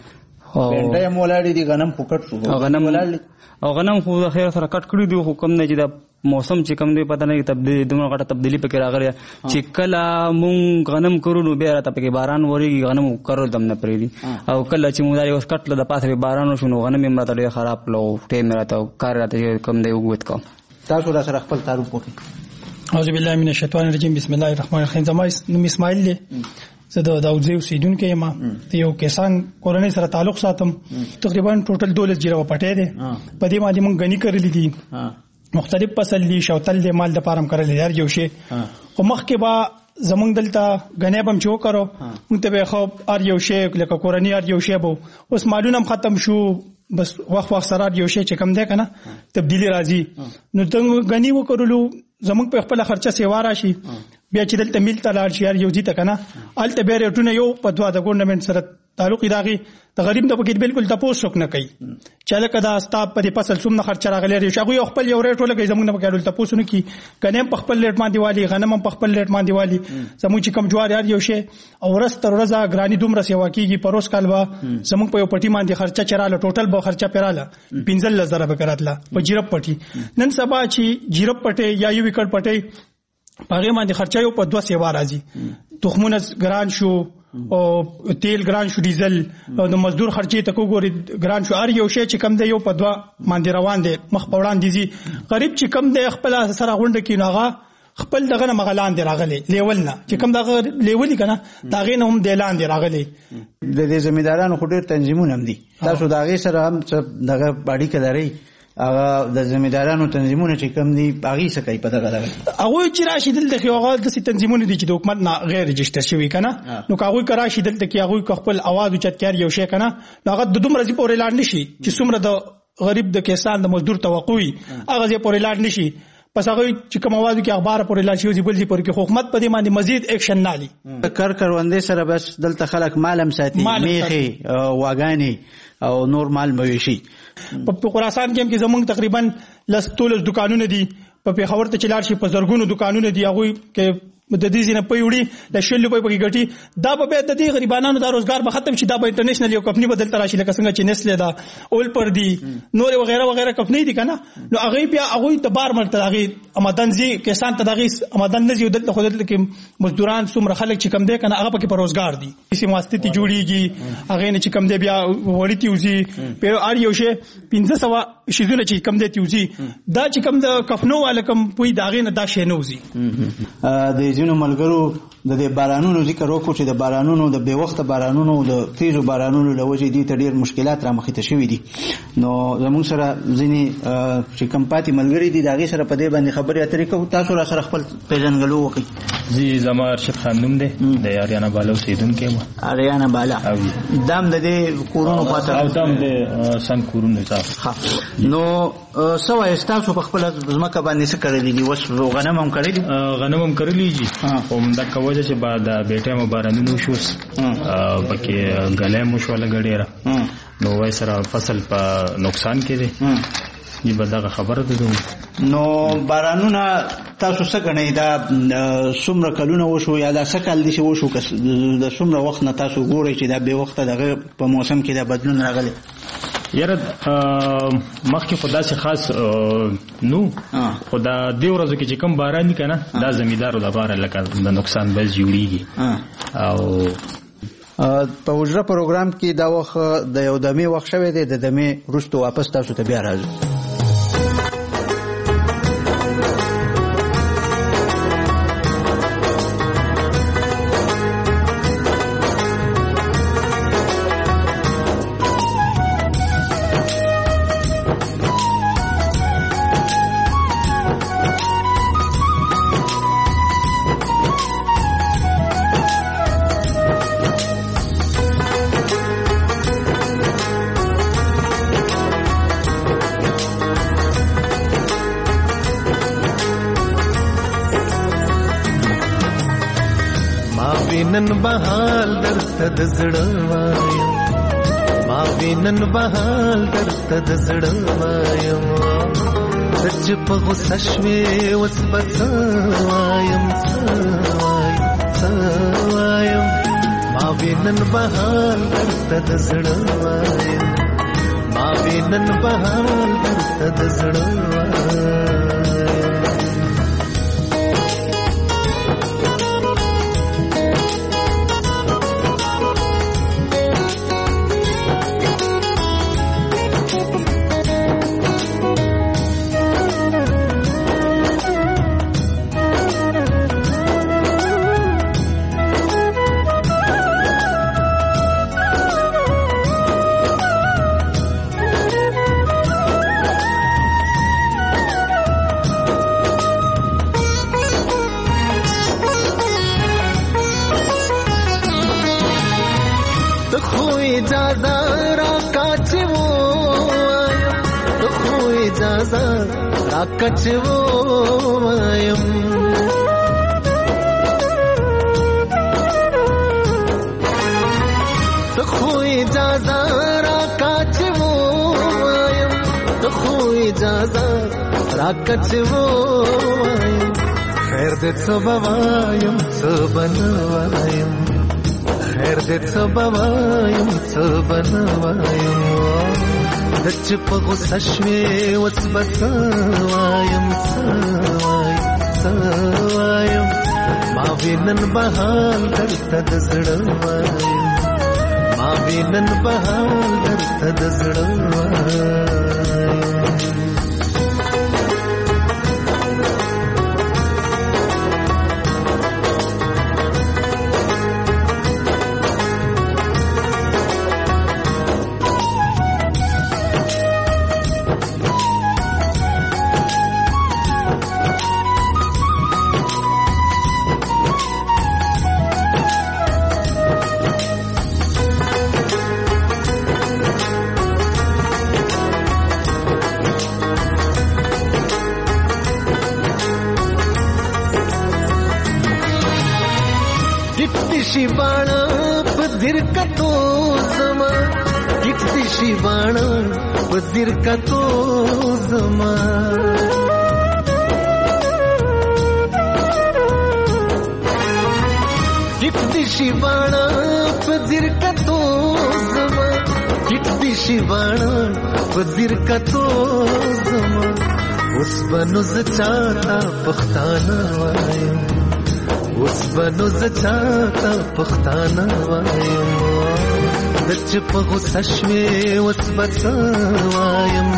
بنډي هم ولاړی دي غنم پکړ شو. غنم ولاړی او غنم خو د خیر سره کټ کړی دی. خو کم نه چې د موسم چې کم دی پته نه تبدیلی دومره غټه تبدیلی پکې راغلی چې کله مونږ غنم کرو نو بیا راته پکې باران وریږي. غنم کرل دم نه پرېږدي او کله چې مونږ دا اوس کټله د پاسه باران وشو نو غنم یې راته ډېر خراب کړو. ټیم راته کار راته کم دی وګوت کوم. تاسو را سره خپل تعارف وکړئ. اعوذ بالله من الشیطان الرجیم. بسم الله الرحمن الرحیم. زما نوم اسماعیل دی. زه د داوودزی اوسیدونکی یم. یو کسان کورنۍ سره تعلق ساتم. تقریبا ټوټل 12 جریبه پټی دی. په دې باندې مونږ غنی کړلې دي. مختلف فصل دي. شوتل دی مال د پارم کړل یار یو شی. خو مخکې با زمونږ دلته غنیب هم چو کرو مونږ ته به خو ار یو شی لکه کورنۍ ار یو شی بو. اوس مالونه ختم شو. بس وخت سره یو شی چې کم دی کنه تبدیلی راځي. نو څنګه غنی وکړلو زمونږ په خپل خرچه سیوا راشي. بیا چې دلته مل ته لاړ شي یار یو ځی ته کنه الته به ریټونه یو په دوا د ګورنمنت سره تعلق راغی. د غریب د پکې بالکل تاسو څوک نه کوي چې لکه دا سټاپ په فصل څومره خرچ راغلی ری. شغو خپل یو ریټ ولګي زمونږ نه پکې تاسو نه کی کنه په خپل ریټ باندې والی غنم په خپل ریټ باندې والی. زموږ چې کم جوار یار یو شی او ورځ تر ورځه ګرانی دومره سیوا کیږي. پروس کالوا زموږ په یو پټي باندې خرچه چراله ټوټل به خرچه پیراله 15,000 به کراتله په جیرب پټي. نن سبا چې جیرب پټي یا یو وکړ پټي هغه باندې خرچه یو په 2 سیوا راځي. تخمونه ګران شو او تیل ګران شو ډیزل او د مزدور خرچې ته کوګوري ګران شو. ار یو شی چې کم دی یو په 2 باندې روان دي مخ په وړاندې دي. غریب چې کم دی خپل سره غونډه کې ناغه خپل دغه نه مغلان دی راغلي لیول نه چې کوم دغه لیولي کنه دغه نه هم دلان دی راغلي. د دې زمیدارانو خو ډېر تنظیمونه هم دي، تاسو دغه سره هم دغه باډي کړی هغه د زمیدارانو تنظیمونه چې کوم دي هغه څه کوي په دغه هغه چې راشي دلته خو هغه د تنظیمونه دي چې د حکومت نه غیر رجسټر شوی کنه نو هغه کراشي دلته کې هغه خپل आवाज اوچت کړي یو شی کنه هغه د دومره زی پورې لاړ نشي چې څومره د غریب د کسان د مزدور توقعي هغه زی پورې لاړ نشي. پس هغه چې کوم आवाज کې اخبار پورې لاړ شي بل زی پورې کې حکومت په دې باندې مزید اکشن نه لي. کروندې سره بس دلته خلک مالم ساتي میخي واغانی او نور مال مویشي. په خراسان کې هم کې زمونږ تقریبا لستول دکانونه دي، په پیښور ته چلار شي په زرګونو دکانونه دي، هغه کې د دې زینه په وړي د شل په کې ګټي دا به د دې غریبانو د روزګار به ختم شي. دا به انټرنیشنل یو کمپنی بدل تراشي لکه څنګه چې نسله دا اول پر دي نور وغیرہ وغیرہ کمپنی دي کنه نو هغه بیا هغه د بار مرته هغه آمدن زی کسان ته دغه آمدن نه زی د خود کې مزدوران څومره خلک چې کم دي کنه هغه پکې پر روزګار دي چې واسطه جوړیږي هغه نه چې کم دي بیا وړي تیوزي په اړ یو شی 1500 شیزونه چې کم دي تیوزي دا چې کم د کفنو الکم پوی داغه نه دا شی نه وزي. د ځینو ملګرو د دې بارانونو ذکر وکړو چې د بارانونو د بے وخت بارانونو د تیزو بارانونو لوجې دي ته ډیر مشکلات را مخې ته شوي دي. نو زموږ سره ځینې چې کمپاتي ملګری دي داغه سره په دې باندې خبرې اترې کوو. تاسو را سره خپل پیژنګلو وکړئ. جی زما ارشد خان نوم دی د اریانا بالا اوسیدونکی یم. اریانا بالا دام د دې کورونو پاتره او دام د سن کورونو ځا نو سو استاسو په خپل ځمکه باندې څه کړی دي؟ وس غنم هم کړی دي؟ غنم هم کړلی دي هم دا کوجه چې بعد بیٹه مبارانو شوس پکې غلې مو شو لګړې نو وای سره فصل په نقصان کې دي یی بدغه خبره ده. نو بارانونه تاسو څه غنئ دا څومره کلونه وشو یا دا څه کال دي چې وشو د څومره وخت نه تاسو ګورئ چې دا به وخت دغه په موسم کې دا بدلون راغلی؟ یاره مخکې خدا سي خاص نو خدا دی ورځو کې چې کم باران کنه دا زمیدارو د بار لکه د نقصان به جوړیږي. او په وجره پروګرام کې دا وخت د یو دمه وخت شوی دی د دمه وروسته واپس تاسو ته بیا راځو. وینن بحال درته د زړه وایم ما وینن بحال درته د زړه وایم چې په غوسه شوې اوس به څه وایم څه وایم ما وینن بحال درته د زړه وایم ما وینن بحال درته د زړه وایم. کچو وایم ته خو اجازه را کچو وایم ته خو اجازه را کچو وایم خیر دې څه وایم څه بنوایم خیر دې څه وایم څه بنوایم دچ په غوسه شوې اوس به څه وایم څه وایم ما وینن بحال درته د زړه وایم ما وینن بحال درته د زړه وایم. وزیر کتو زما یک دیشی بانا وزیر کتو زما یک دیشی بانا وزیر کتو زما یک دیشی بانا وزیر کتو زما اوس بنو زچاتا پښتانه وایم اوس بنو زچاتا پښتانه وایم دچ په غوسه شوې اوس بڅ وایم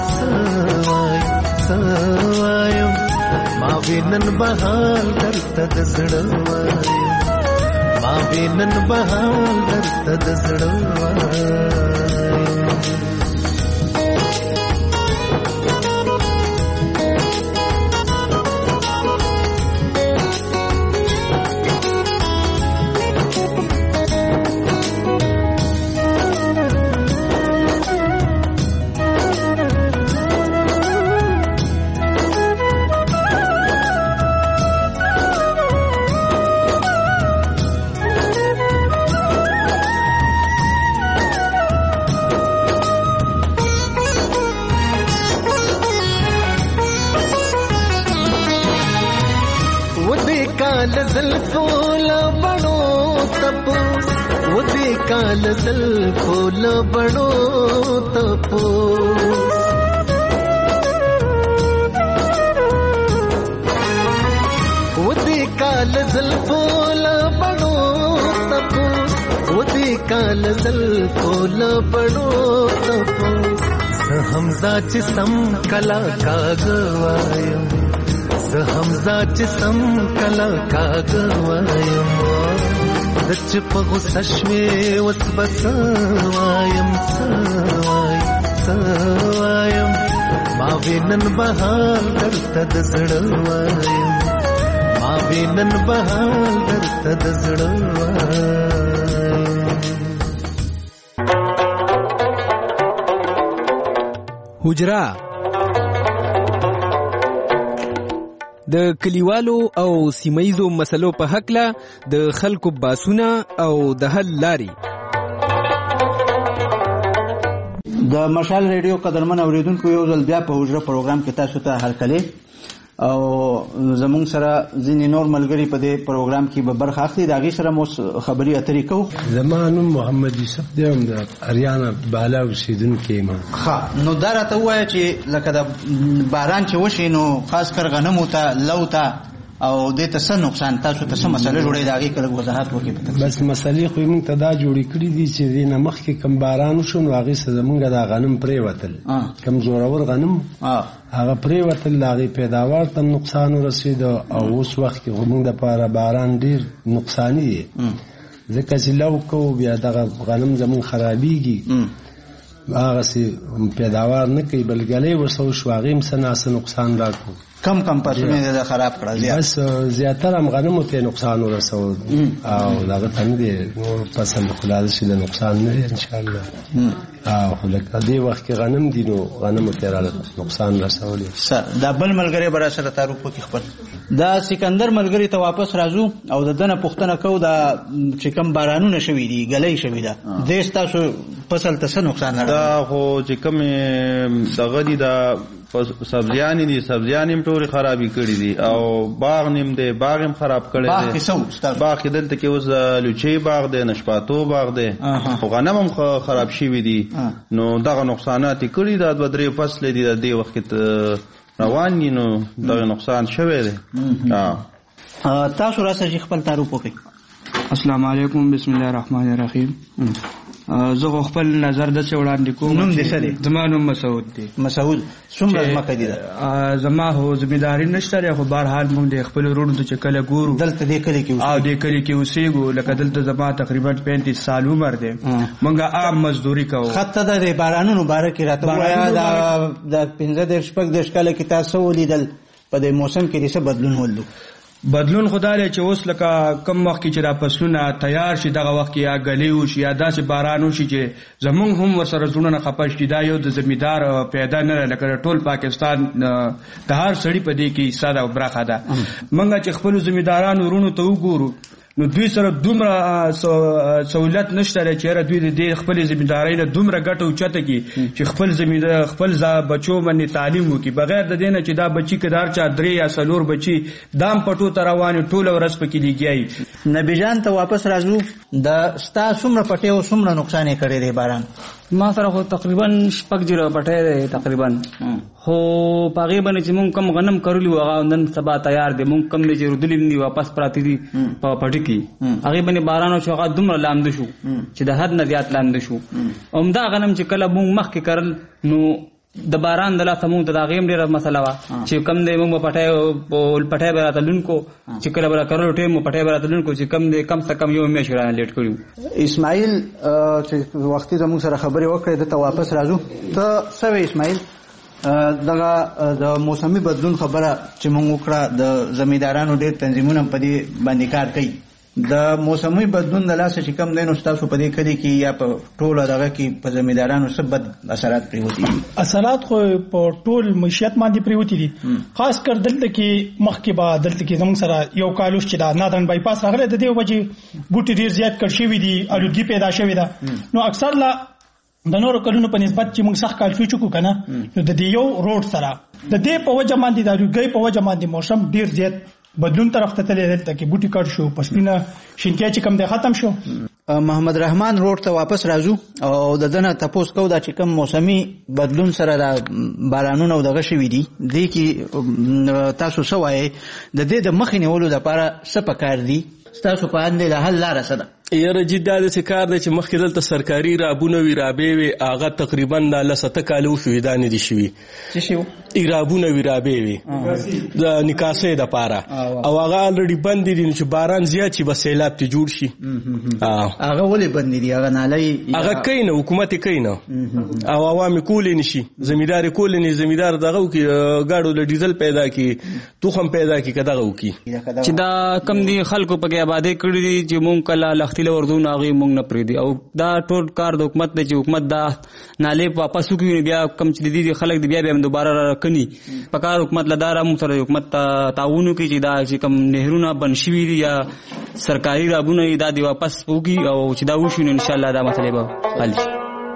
وایم ما وینن بهال درته د زړه وایم ما وینن بهال درته د زړه وایم काल ज़ल्फ़ो लबड़ो तपोस वदी काल ज़ल्फ़ो लबड़ो तपोस वदी काल ज़ल्फ़ो लबड़ो तपोस हमज़ा जिसम कला का गवायम हमज़ा जिसम कला का गवायम दच په غوسه شوې اوس به څه وایم ما وینن بهال درته د زړه وایم ما وینن بهال درته د زړه وایم حجره د کلیوالو او سیمایزو مسلو په حقله د خلکو باسونه او د حل لاري د مشال ریډیو قدرمن اوریدونکو یو ځل بیا په حجره پروګرام کې تاسو ته هرکلی او زمونږ سره ځینې نور ملګري په دې پروګرام کې به برخه اخلي د هغې سره مو خبرې اترې کوو. زما نوم محمد یوسف دی هم د اریانا بالا اوسېدونکی یم. ښه نو دا راته ووایه چې لکه د باران چې وشي نو خاص کر غنمو ته لو ته او دې ته څه نقصان تاسو ته څه مسله جوړې د هغې لږ وضاحت وکړئ. بس مسلې خو موږ ته دا جوړې کړي دي چې دې نه مخکې کم باران وشو نو هغې سره زمونږ دا غنم پرېوتل کم زورور غنم هغه پرېوتل د هغې پیداوار ته نقصان ورسېده او اوس وخت کې زمونږ دپاره باران ډېر نقصاني دی ځکه چې لو کوو بیا دغه غنم زمونږ خرابېږي هغسې پیداوار نه کوي بل ګلی ورسه وشو هغې هم څه ناسه نقصان را کړو. کم فصلونه یې خراب کړل بس زیاتره هم غنمو ته نقصان ورسول او دغه ته نه دی نور فصل خو لا داسې د نقصان نه دی انشاءالله او خو لکه دې وخت کې غنم دي نو غنمو ته را نقصان رسولی. دا بل ملګری به را سره تعارف وکړي خپل دا سکندر ملګري ته واپس راځو او د ده نه پوښتنه کوو دا چې کوم بارانونه شوي دي ګلۍ شوي ده دې ستاسو فصل ته څه نقصان دا خو چې کومې دغه دي دا سبزیانې دي سبزیانې هم ټولې خرابې کړي دي او باغ نیم دی باغ هم خراب کړی دی. باغ کې دلته کې اوس لوچې باغ دی نشپاتو باغ دی خو غنم هم خراب شوي دي نو دغه نقصانات یې کړي دا دوه درې فصلې دي د دې وخت کې روان دي نو دغه نقصان شوی دی. تاسو راسه چې خپل تعارف وکړئ. السلام علیکم بسم الله الرحمن الرحیم. زه خپل نظر داسې وړاندې کوم. نوم دې څه دی؟ زما نوم مسعود دی. مسعود څومره ځمکه دي ده؟ زما خو ذمېداري نشته دی خو بهرحال موږ د خپلو وروڼو ته چې کله ګورو دلته دې کلي کې او دې کلي کې اوسېږو لکه دلته زما تقریبا 35 سال عمر دی موږ عام مزدوري کوو. خطه ده د بارانونو باره کې راته ووایه د 15-16 کاله کې تاسو ولیدل په دې موسم کې څه بدلون ولو؟ بدلون خدا دی چې اوس لکه کم وخت کې چې دا فصلونه تیار شي دغه وخت کې یا ګلې وشي یا داسې باران وشي چې زمونږ هم ورسره زړونه خفه شي دا یو د زمیندار پیدا نه لکه ټول پاکستان د هر سړي په دې کې حصه ده او برخه ده. موږ چې خپلو زمیندارانو وروڼو ته وګورو نو دوی سره دومره سہولت نشته چې دوی د خپل ځمېدارۍ نه دومره ګټه اوچته کی چې خپل بچو باندې تعلیم وکړي بغیر د دې نه چې دا بچي کدار چا 3 یا 4 بچي دام پټو تروان ټول ورځ پکې لګیای. نبی جان ته واپس راځو د ستا څومره پټې او څومره نقصان یې کړی دی باران؟ ما سره خو تقریبا 6 جره پټې دی تقریبا خو پاغي باندې چې مونږ کم غنم کړلو هغه نن سبا تیار دي مونږ کم نه چې ردلې نی واپس پراتی دي په پټی کې هغه باندې باران او هغه دومره لاندې شو چې د حد نه زیات لاندې شو. عمدا غنم چې کله مونږ مخ کې کړل نو د باران د لاسه مونږ ته دا غیم ډیره مسله وا چې کم دی مونږ پټای به راتلونکو چې کله به کړلو ټیم پټای به راتلونکو چې کم دی کم څه کم یو میاشت را لیټ کړیو. اسماعیل چې وختي زموږ سره خبرې وکړې ته واپس راځو. ته څه اسماعیل دغه د موسمي بدلون خبره چې مونږ وکړه د زمیندارانو ډېر تنظیمونه په دې باندې کار کوي د موسمي بدلون د لاسه چې کم دی نو ستاسو په دې کلي کې یا په ټوله دغه کې په زمیندارانو څه بد اثرات پرېوتي دي؟ اثرات خو په ټول معیشت باندې پرېوتي دي خاص کر دلته کې مخکې به دلته کې زموږ سره یو کالوش چې دا نادرن بایپاس راغلی د دې وجې بوټي ډېر زیات کړ شوي دي الودګي پیدا شوې ده نو اکثر لا د نورو کلونو په نسبت چې موږ سخت کال شو کو کنه نو د دې یو روډ سره د دې په وجه باندې د الودګي په وجه باندې موسم ډېر زیات بدلون طرف ته تللی دلته کې بوټي کټ شو پسپینه شینکیا چې کم دی ختم شو. محمد رحمان روډ ته واپس راځو او د دنه تاسو کو دا چې کم موسمي بدلون سره د بارانونو او دغه شوي دي دې کې تاسو څه وایي د دې د مخې نیولو لپاره څه پکار دي تاسو په اندې د حل لاره څه ده؟ یاره جدا د کار دی چې مخکې دلته سرکاري رابونه وي رابې وي هغه تقریبا د 7 کالو شوي دا نه دي شوي څه شي رابونه وي رابې وي د نکاسې دپاره او هغه الریډي بند دي چې باران زیات شي به سیلاب ته جوړ شي. هغه ولې بند دي؟ هغه نالۍ هغه کوي نه حکومت یې کوي نه او عوام کولی نشي زمیندار کولی نه زمیندار دغه وکي ګاډو له ډیزل پیدا کی توخم پیدا کی کداغه وکي چې دا کم دي خلکو پکې آبادې کړې دي چې مونږ کله لختي له وردون هغه مونږ نه پریدي او دا ټول کار د حکومت دی چې حکومت دا نالې واپس وکړي بیا کم چې دي خلک بیا دوباره راکني پکار حکومت لدار مو سره حکومت تعاون کوي چې دا چې کم نهرونه بن شوي دي یا سرکاري رابونه دا دی واپس وکړي او چې دا وشي ان شاء الله دا مسله به حل شي.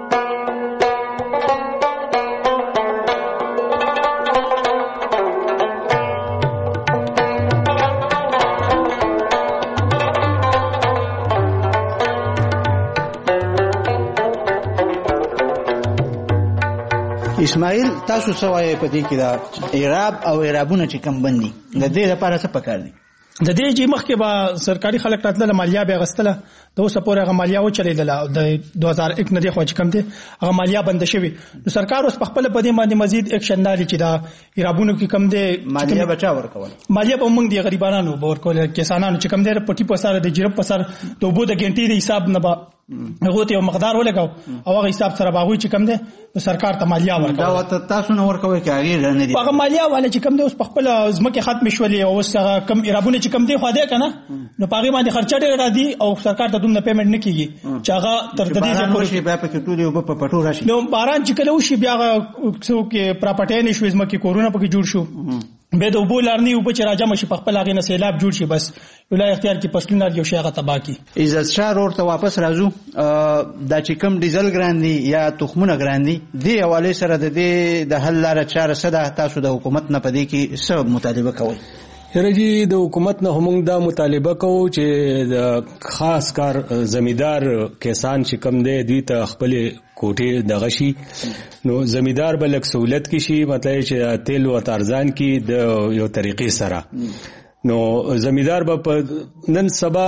اسماعیل تاسو څه وایي په دې کې دا ایراب او ایرابونه چې کم بندي د دې لپاره څه پکار دي؟ د دې چې مخکې به سرکاري خلک راتله مالیه به غستله د اوسه پورې هغه مالیه و چلیدله د 2001 نه دی خو چې کم دی هغه مالیه بند شوی نو سرکار اوس په خپل په دې باندې مزید اکشن لري چې دا ایرابونو کې کم دی مالیه بچا ورکول مالیه په موږ دی غریبانو به ورکول کسانانو چې کم دی پټي په سره د جرب په سر د وبو د ګنټي د حساب نه به هغه ته یو مقدار ولګاو او هغه حساب سره باغوي چې کم دی سرکار ته مالیه ورکول دا تاسو نه ورکوي کې هغه نه دي هغه مالیه والا چې کم دی اوس په خپل ځمکه ختم شولې او اوس کم ایرابونه چې کم دی خو دې کنه نو پاغي باندې خرچه ډېر راځي او سرکار ته دومره پیمنٹ نه کیږي چې هغه تر دې ځای پورې بیا پکې ټول یو په پټو راشي نو باران چې کله وشي بیا څو کې پراپرټي نشوي ځمکه کورونه پکې جوړ شو به د وبو لارني وب چې راځم شي په خپل هغه نه سیلاب جوړ شي بس ولای اختیار کې فصلونه یو شي هغه تباہ کی. عزت شاه روډ ته واپس راځو دا چې کم ډیزل ګراندي یا تخمونه ګراندي دی حواله سره د دې د حل لاره چاره سره تاسو د حکومت نه پدې کې څه مطالبه کوئ؟ هرجی د حکومت نه هم دا مطالبه کوو چې د خاص کار زمیندار کسان چې کم دی دوی ته خپل کوټې دغه شي نو زمیندار به لږ سہولت کې شي مطلب چې تیل او ارزان کې د یو طریقې سره نو زمیندار به نن سبا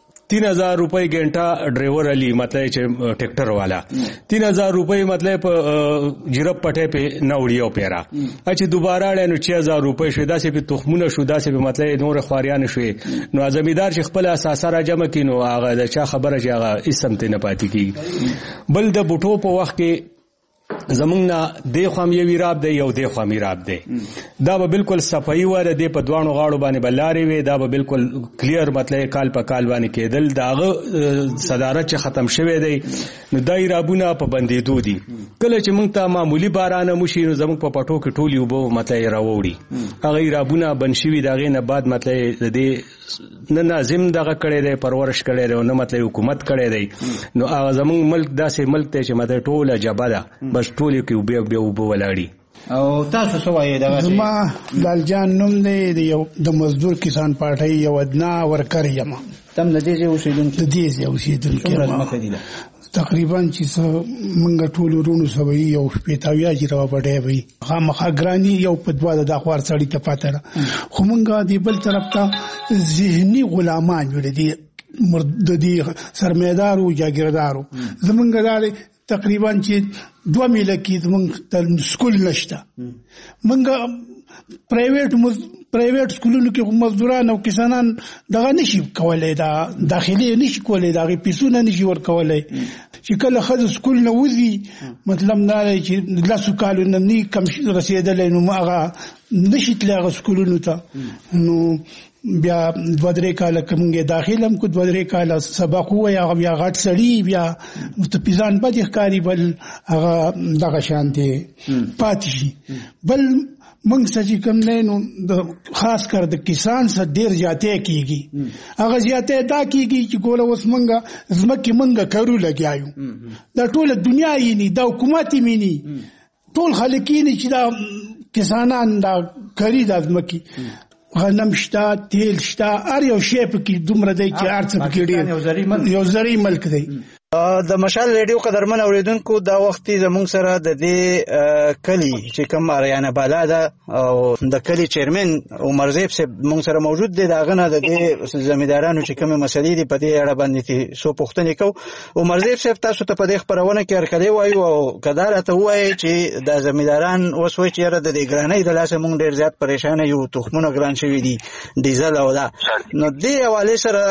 3000 روپے घंटा ड्राइवर علی مطلب چې ټریکټر والا 3000 روپے مطلب جرب پټه په نوړیو پیرا چې دوباره له 6000 روپے شو داسې په تخمونه شو داسې په مطلب نور خواریان شوي نو زمیندار چې خپل اساسه را جمع کینو هغه د چا خبره چې هغه اسم ته نه پاتې کی بل د بوټو په وخت کې زمونږ نه دی خوا یو میراب دی یو دی خوا میراب دی دا به بالکل صفایي وره دی په دوانو غاړو باندې بلارې وي دا به بالکل کلیر مطلب کال په کال باندې کېدل داغه صدارت چې ختم شوی دی نو دا ایرابونه په بندېدو دي کله چې موږ ته معمولی باران وشي نو زموږ په پټو کې ټولي وبو مطلب راوړي هغه ایرابونه بن شوي داغه نه بعد مطلب د دې نه ناظم دغه کړي دی پرورش کړي دی نو مطلب حکومت کړي دی نو هغه زموږ ملک داسې ملک ته چې مطلب ټوله جبه ده بس ټولې کې وبو ولاړي او تاسو څه وایي دا ما لالجان نوم دی د مزدور کسان پارټي یو ادنا ورکر یم تم د دې اوسیدونکو تقریبا چې منګه ټول ورونو سوي یو پیتاویا چې راو پټه وي خامخا ګرانی یو په دوا د اخبار سړی ته پاتره خو منګه دی بل طرف ته ذهني غلامان ولدي مرددي سرمایدارو جاګیردارو زمونږ دالي تقریبا چې 2 میله کې زمونږ سکول نشته منګه پرایویټ سکولونو کې مزدوران او کسانان دغه نشي کولای دا داخلي نشي کولای دا پیسونه نشي ورکولای چې کله خځه سکول نه وځي مطلب دا چې لاسو کالو نه کم رسیدلې نو هغه نشي تلغه سکولونو ته نو بیا 2-3 کال کومګه داخلم کو 2-3 کال سبق ویا بیا غټ سړی بیا متپیزان بد ښکاری بل هغه دغه شانتي پاتشي بل منګ سچې کوم نه نو خاص کر د کسان سره ډیر زیاتې کیږي هغه زیاتې دا کیږي چې ګوره اوس منګه زمکه منګه کارو لګیایو دا ټول دنیا یې نه دا حکومت یې نه ټول خلک یې چې دا کسانان دا کاری د زمکه غنم شته تیل شته ار یو شی په کې دومره دی چې ارڅ په کې ډیر یو زری ملک دی د مشال ریډیو قدرمن اوریدونکو دا وخت زموږ سره د دې کلی چې کوم اریانا بالا ده او د کلی چیرمن عمر زیب صاحب موږ سره موجود دي دا غنه د دې زمیدارانو چې کوم مسلې دي په دې اړه باندې سو پوښتنه کو عمر زیب صاحب تاسو ته په دې خبرونه کې ارکلې وایو او کدار ته وایي چې د زمیداران وسوي چې د دې ګرانۍ د لاسه موږ ډیر زیات پریشان یو تخمونه ګران شوی دي ډیزل او دا نو دې حواله سره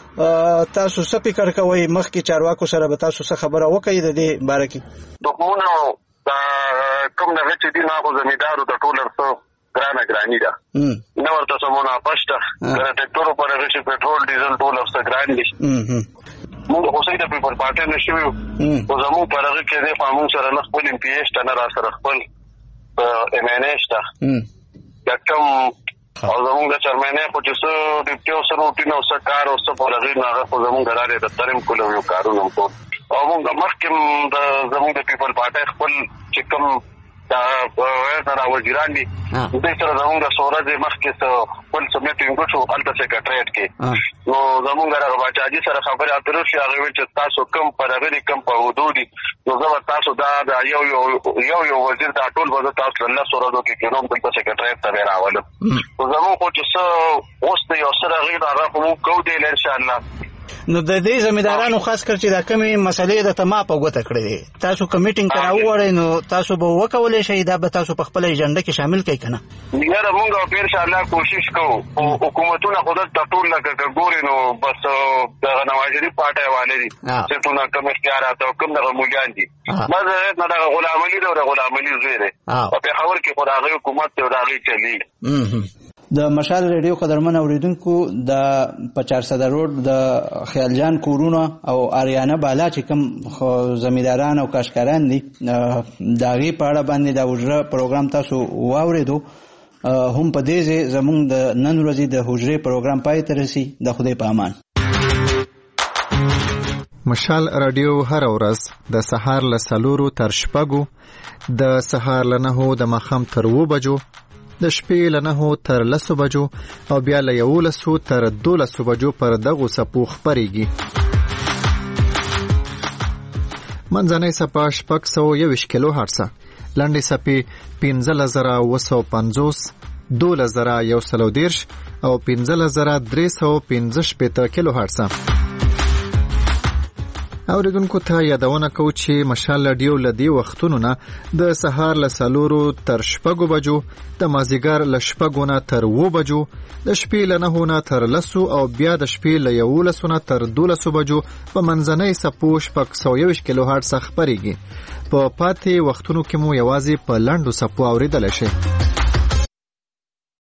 تاسو څه فکر کوئ مخکې چارواکو سره به تاسو څه خبره وکړئ د دې باره کې دغمونو دا کوم نه چې دي نه زمیدارو د ټولر څو ګرانی ده نو ورته سمونه پښته د ټکټورو پر هغه پټرول ډیزل ټول څه ګران دي موږ اوسې د پیپل پارټي نشو او زمو پر هغه کې د قانون سره نه خپل ام پی ایس ته نه را سره خپل ام ان ایس ته کوم او زمونږ د چرمنه په چسو ډیپټیو سره روټین او سکار او څه په لغې نه په زمونږ غراړې د ترم کولو یو کارونه کو او موږ مخکې د زمونږ د پیپل پارټي خپل چې کوم دا ورته وزیران دي د سره زمونږ د سورج مخکې خپل سمیټینګ شو الته سیکریټریټ کې نو زمونږ راغو باچاجي سره خبره اترو شي هغه چې تاسو کم پر هغه کم په حدود نو زه تاسو دا یو وزیر دا ټول وځه تاسو الله سورادو کې کوم په سیکریټریټ ته راولم نو زموږ خو چې اوس د یو سره غیر راغو کو دی ان شاء الله نو د دې زمیدارانو خاص کر چې دا کومې مسلې د تما په غوته کړې تاسو کمیټینګ کراو وړئ نو تاسو به وکولای شئ دا به تاسو په خپل ایجنډا کې شامل کړئ کنه یاره موږ په ان شاء الله کوشش کوو او حکومتونه خودت ټول لکه ګوري نو بس د نواجری پارټي والے دي چې ټول کوم اختیارات او کوم د مولیان دي مزه نه د غلام علي د غلام علي زیره په خبر کې خدای حکومت ته راغی چلی د مشال ریډیو قدرمن اوریدونکو د 400 روډ د خیالجان کورونه او اریانا بالا چې کوم زمیداران او کاشکاران دي داغي په اړه باندې دا وجره پروګرام تاسو واوریدو هم په دې زموږ د نن ورځې د حجره پروګرام پای ته رسي د خدای په امان مشال رادیو هر ورځ د سهار له 4 تر 6 د سهار له 9 د مخام تر 2 بجو د شپې له 9 تر 10 بجو او بیا له 11 تر 12 بجو پر دغه سپو خبريږي منځنۍ سپا 621 کیلو هرتز لاندې سپې 15950 12130 او 15315 کیلو هرتز اوریدونکو ته یادونه کوو چې مشال رادیو لدی وختونو نه د سهار له 4 تر 6 بجو، د مازیګر له 6 نه تر 9 بجو، د شپې له 9 نه تر 10 او بیا د شپې له 11 نه تر 12 بجو په منځنۍ سپو 121 کیلو هرتز خبريږي. په پاتې وختونو کې مو یوازې په لاندو سپو اوریدل شي.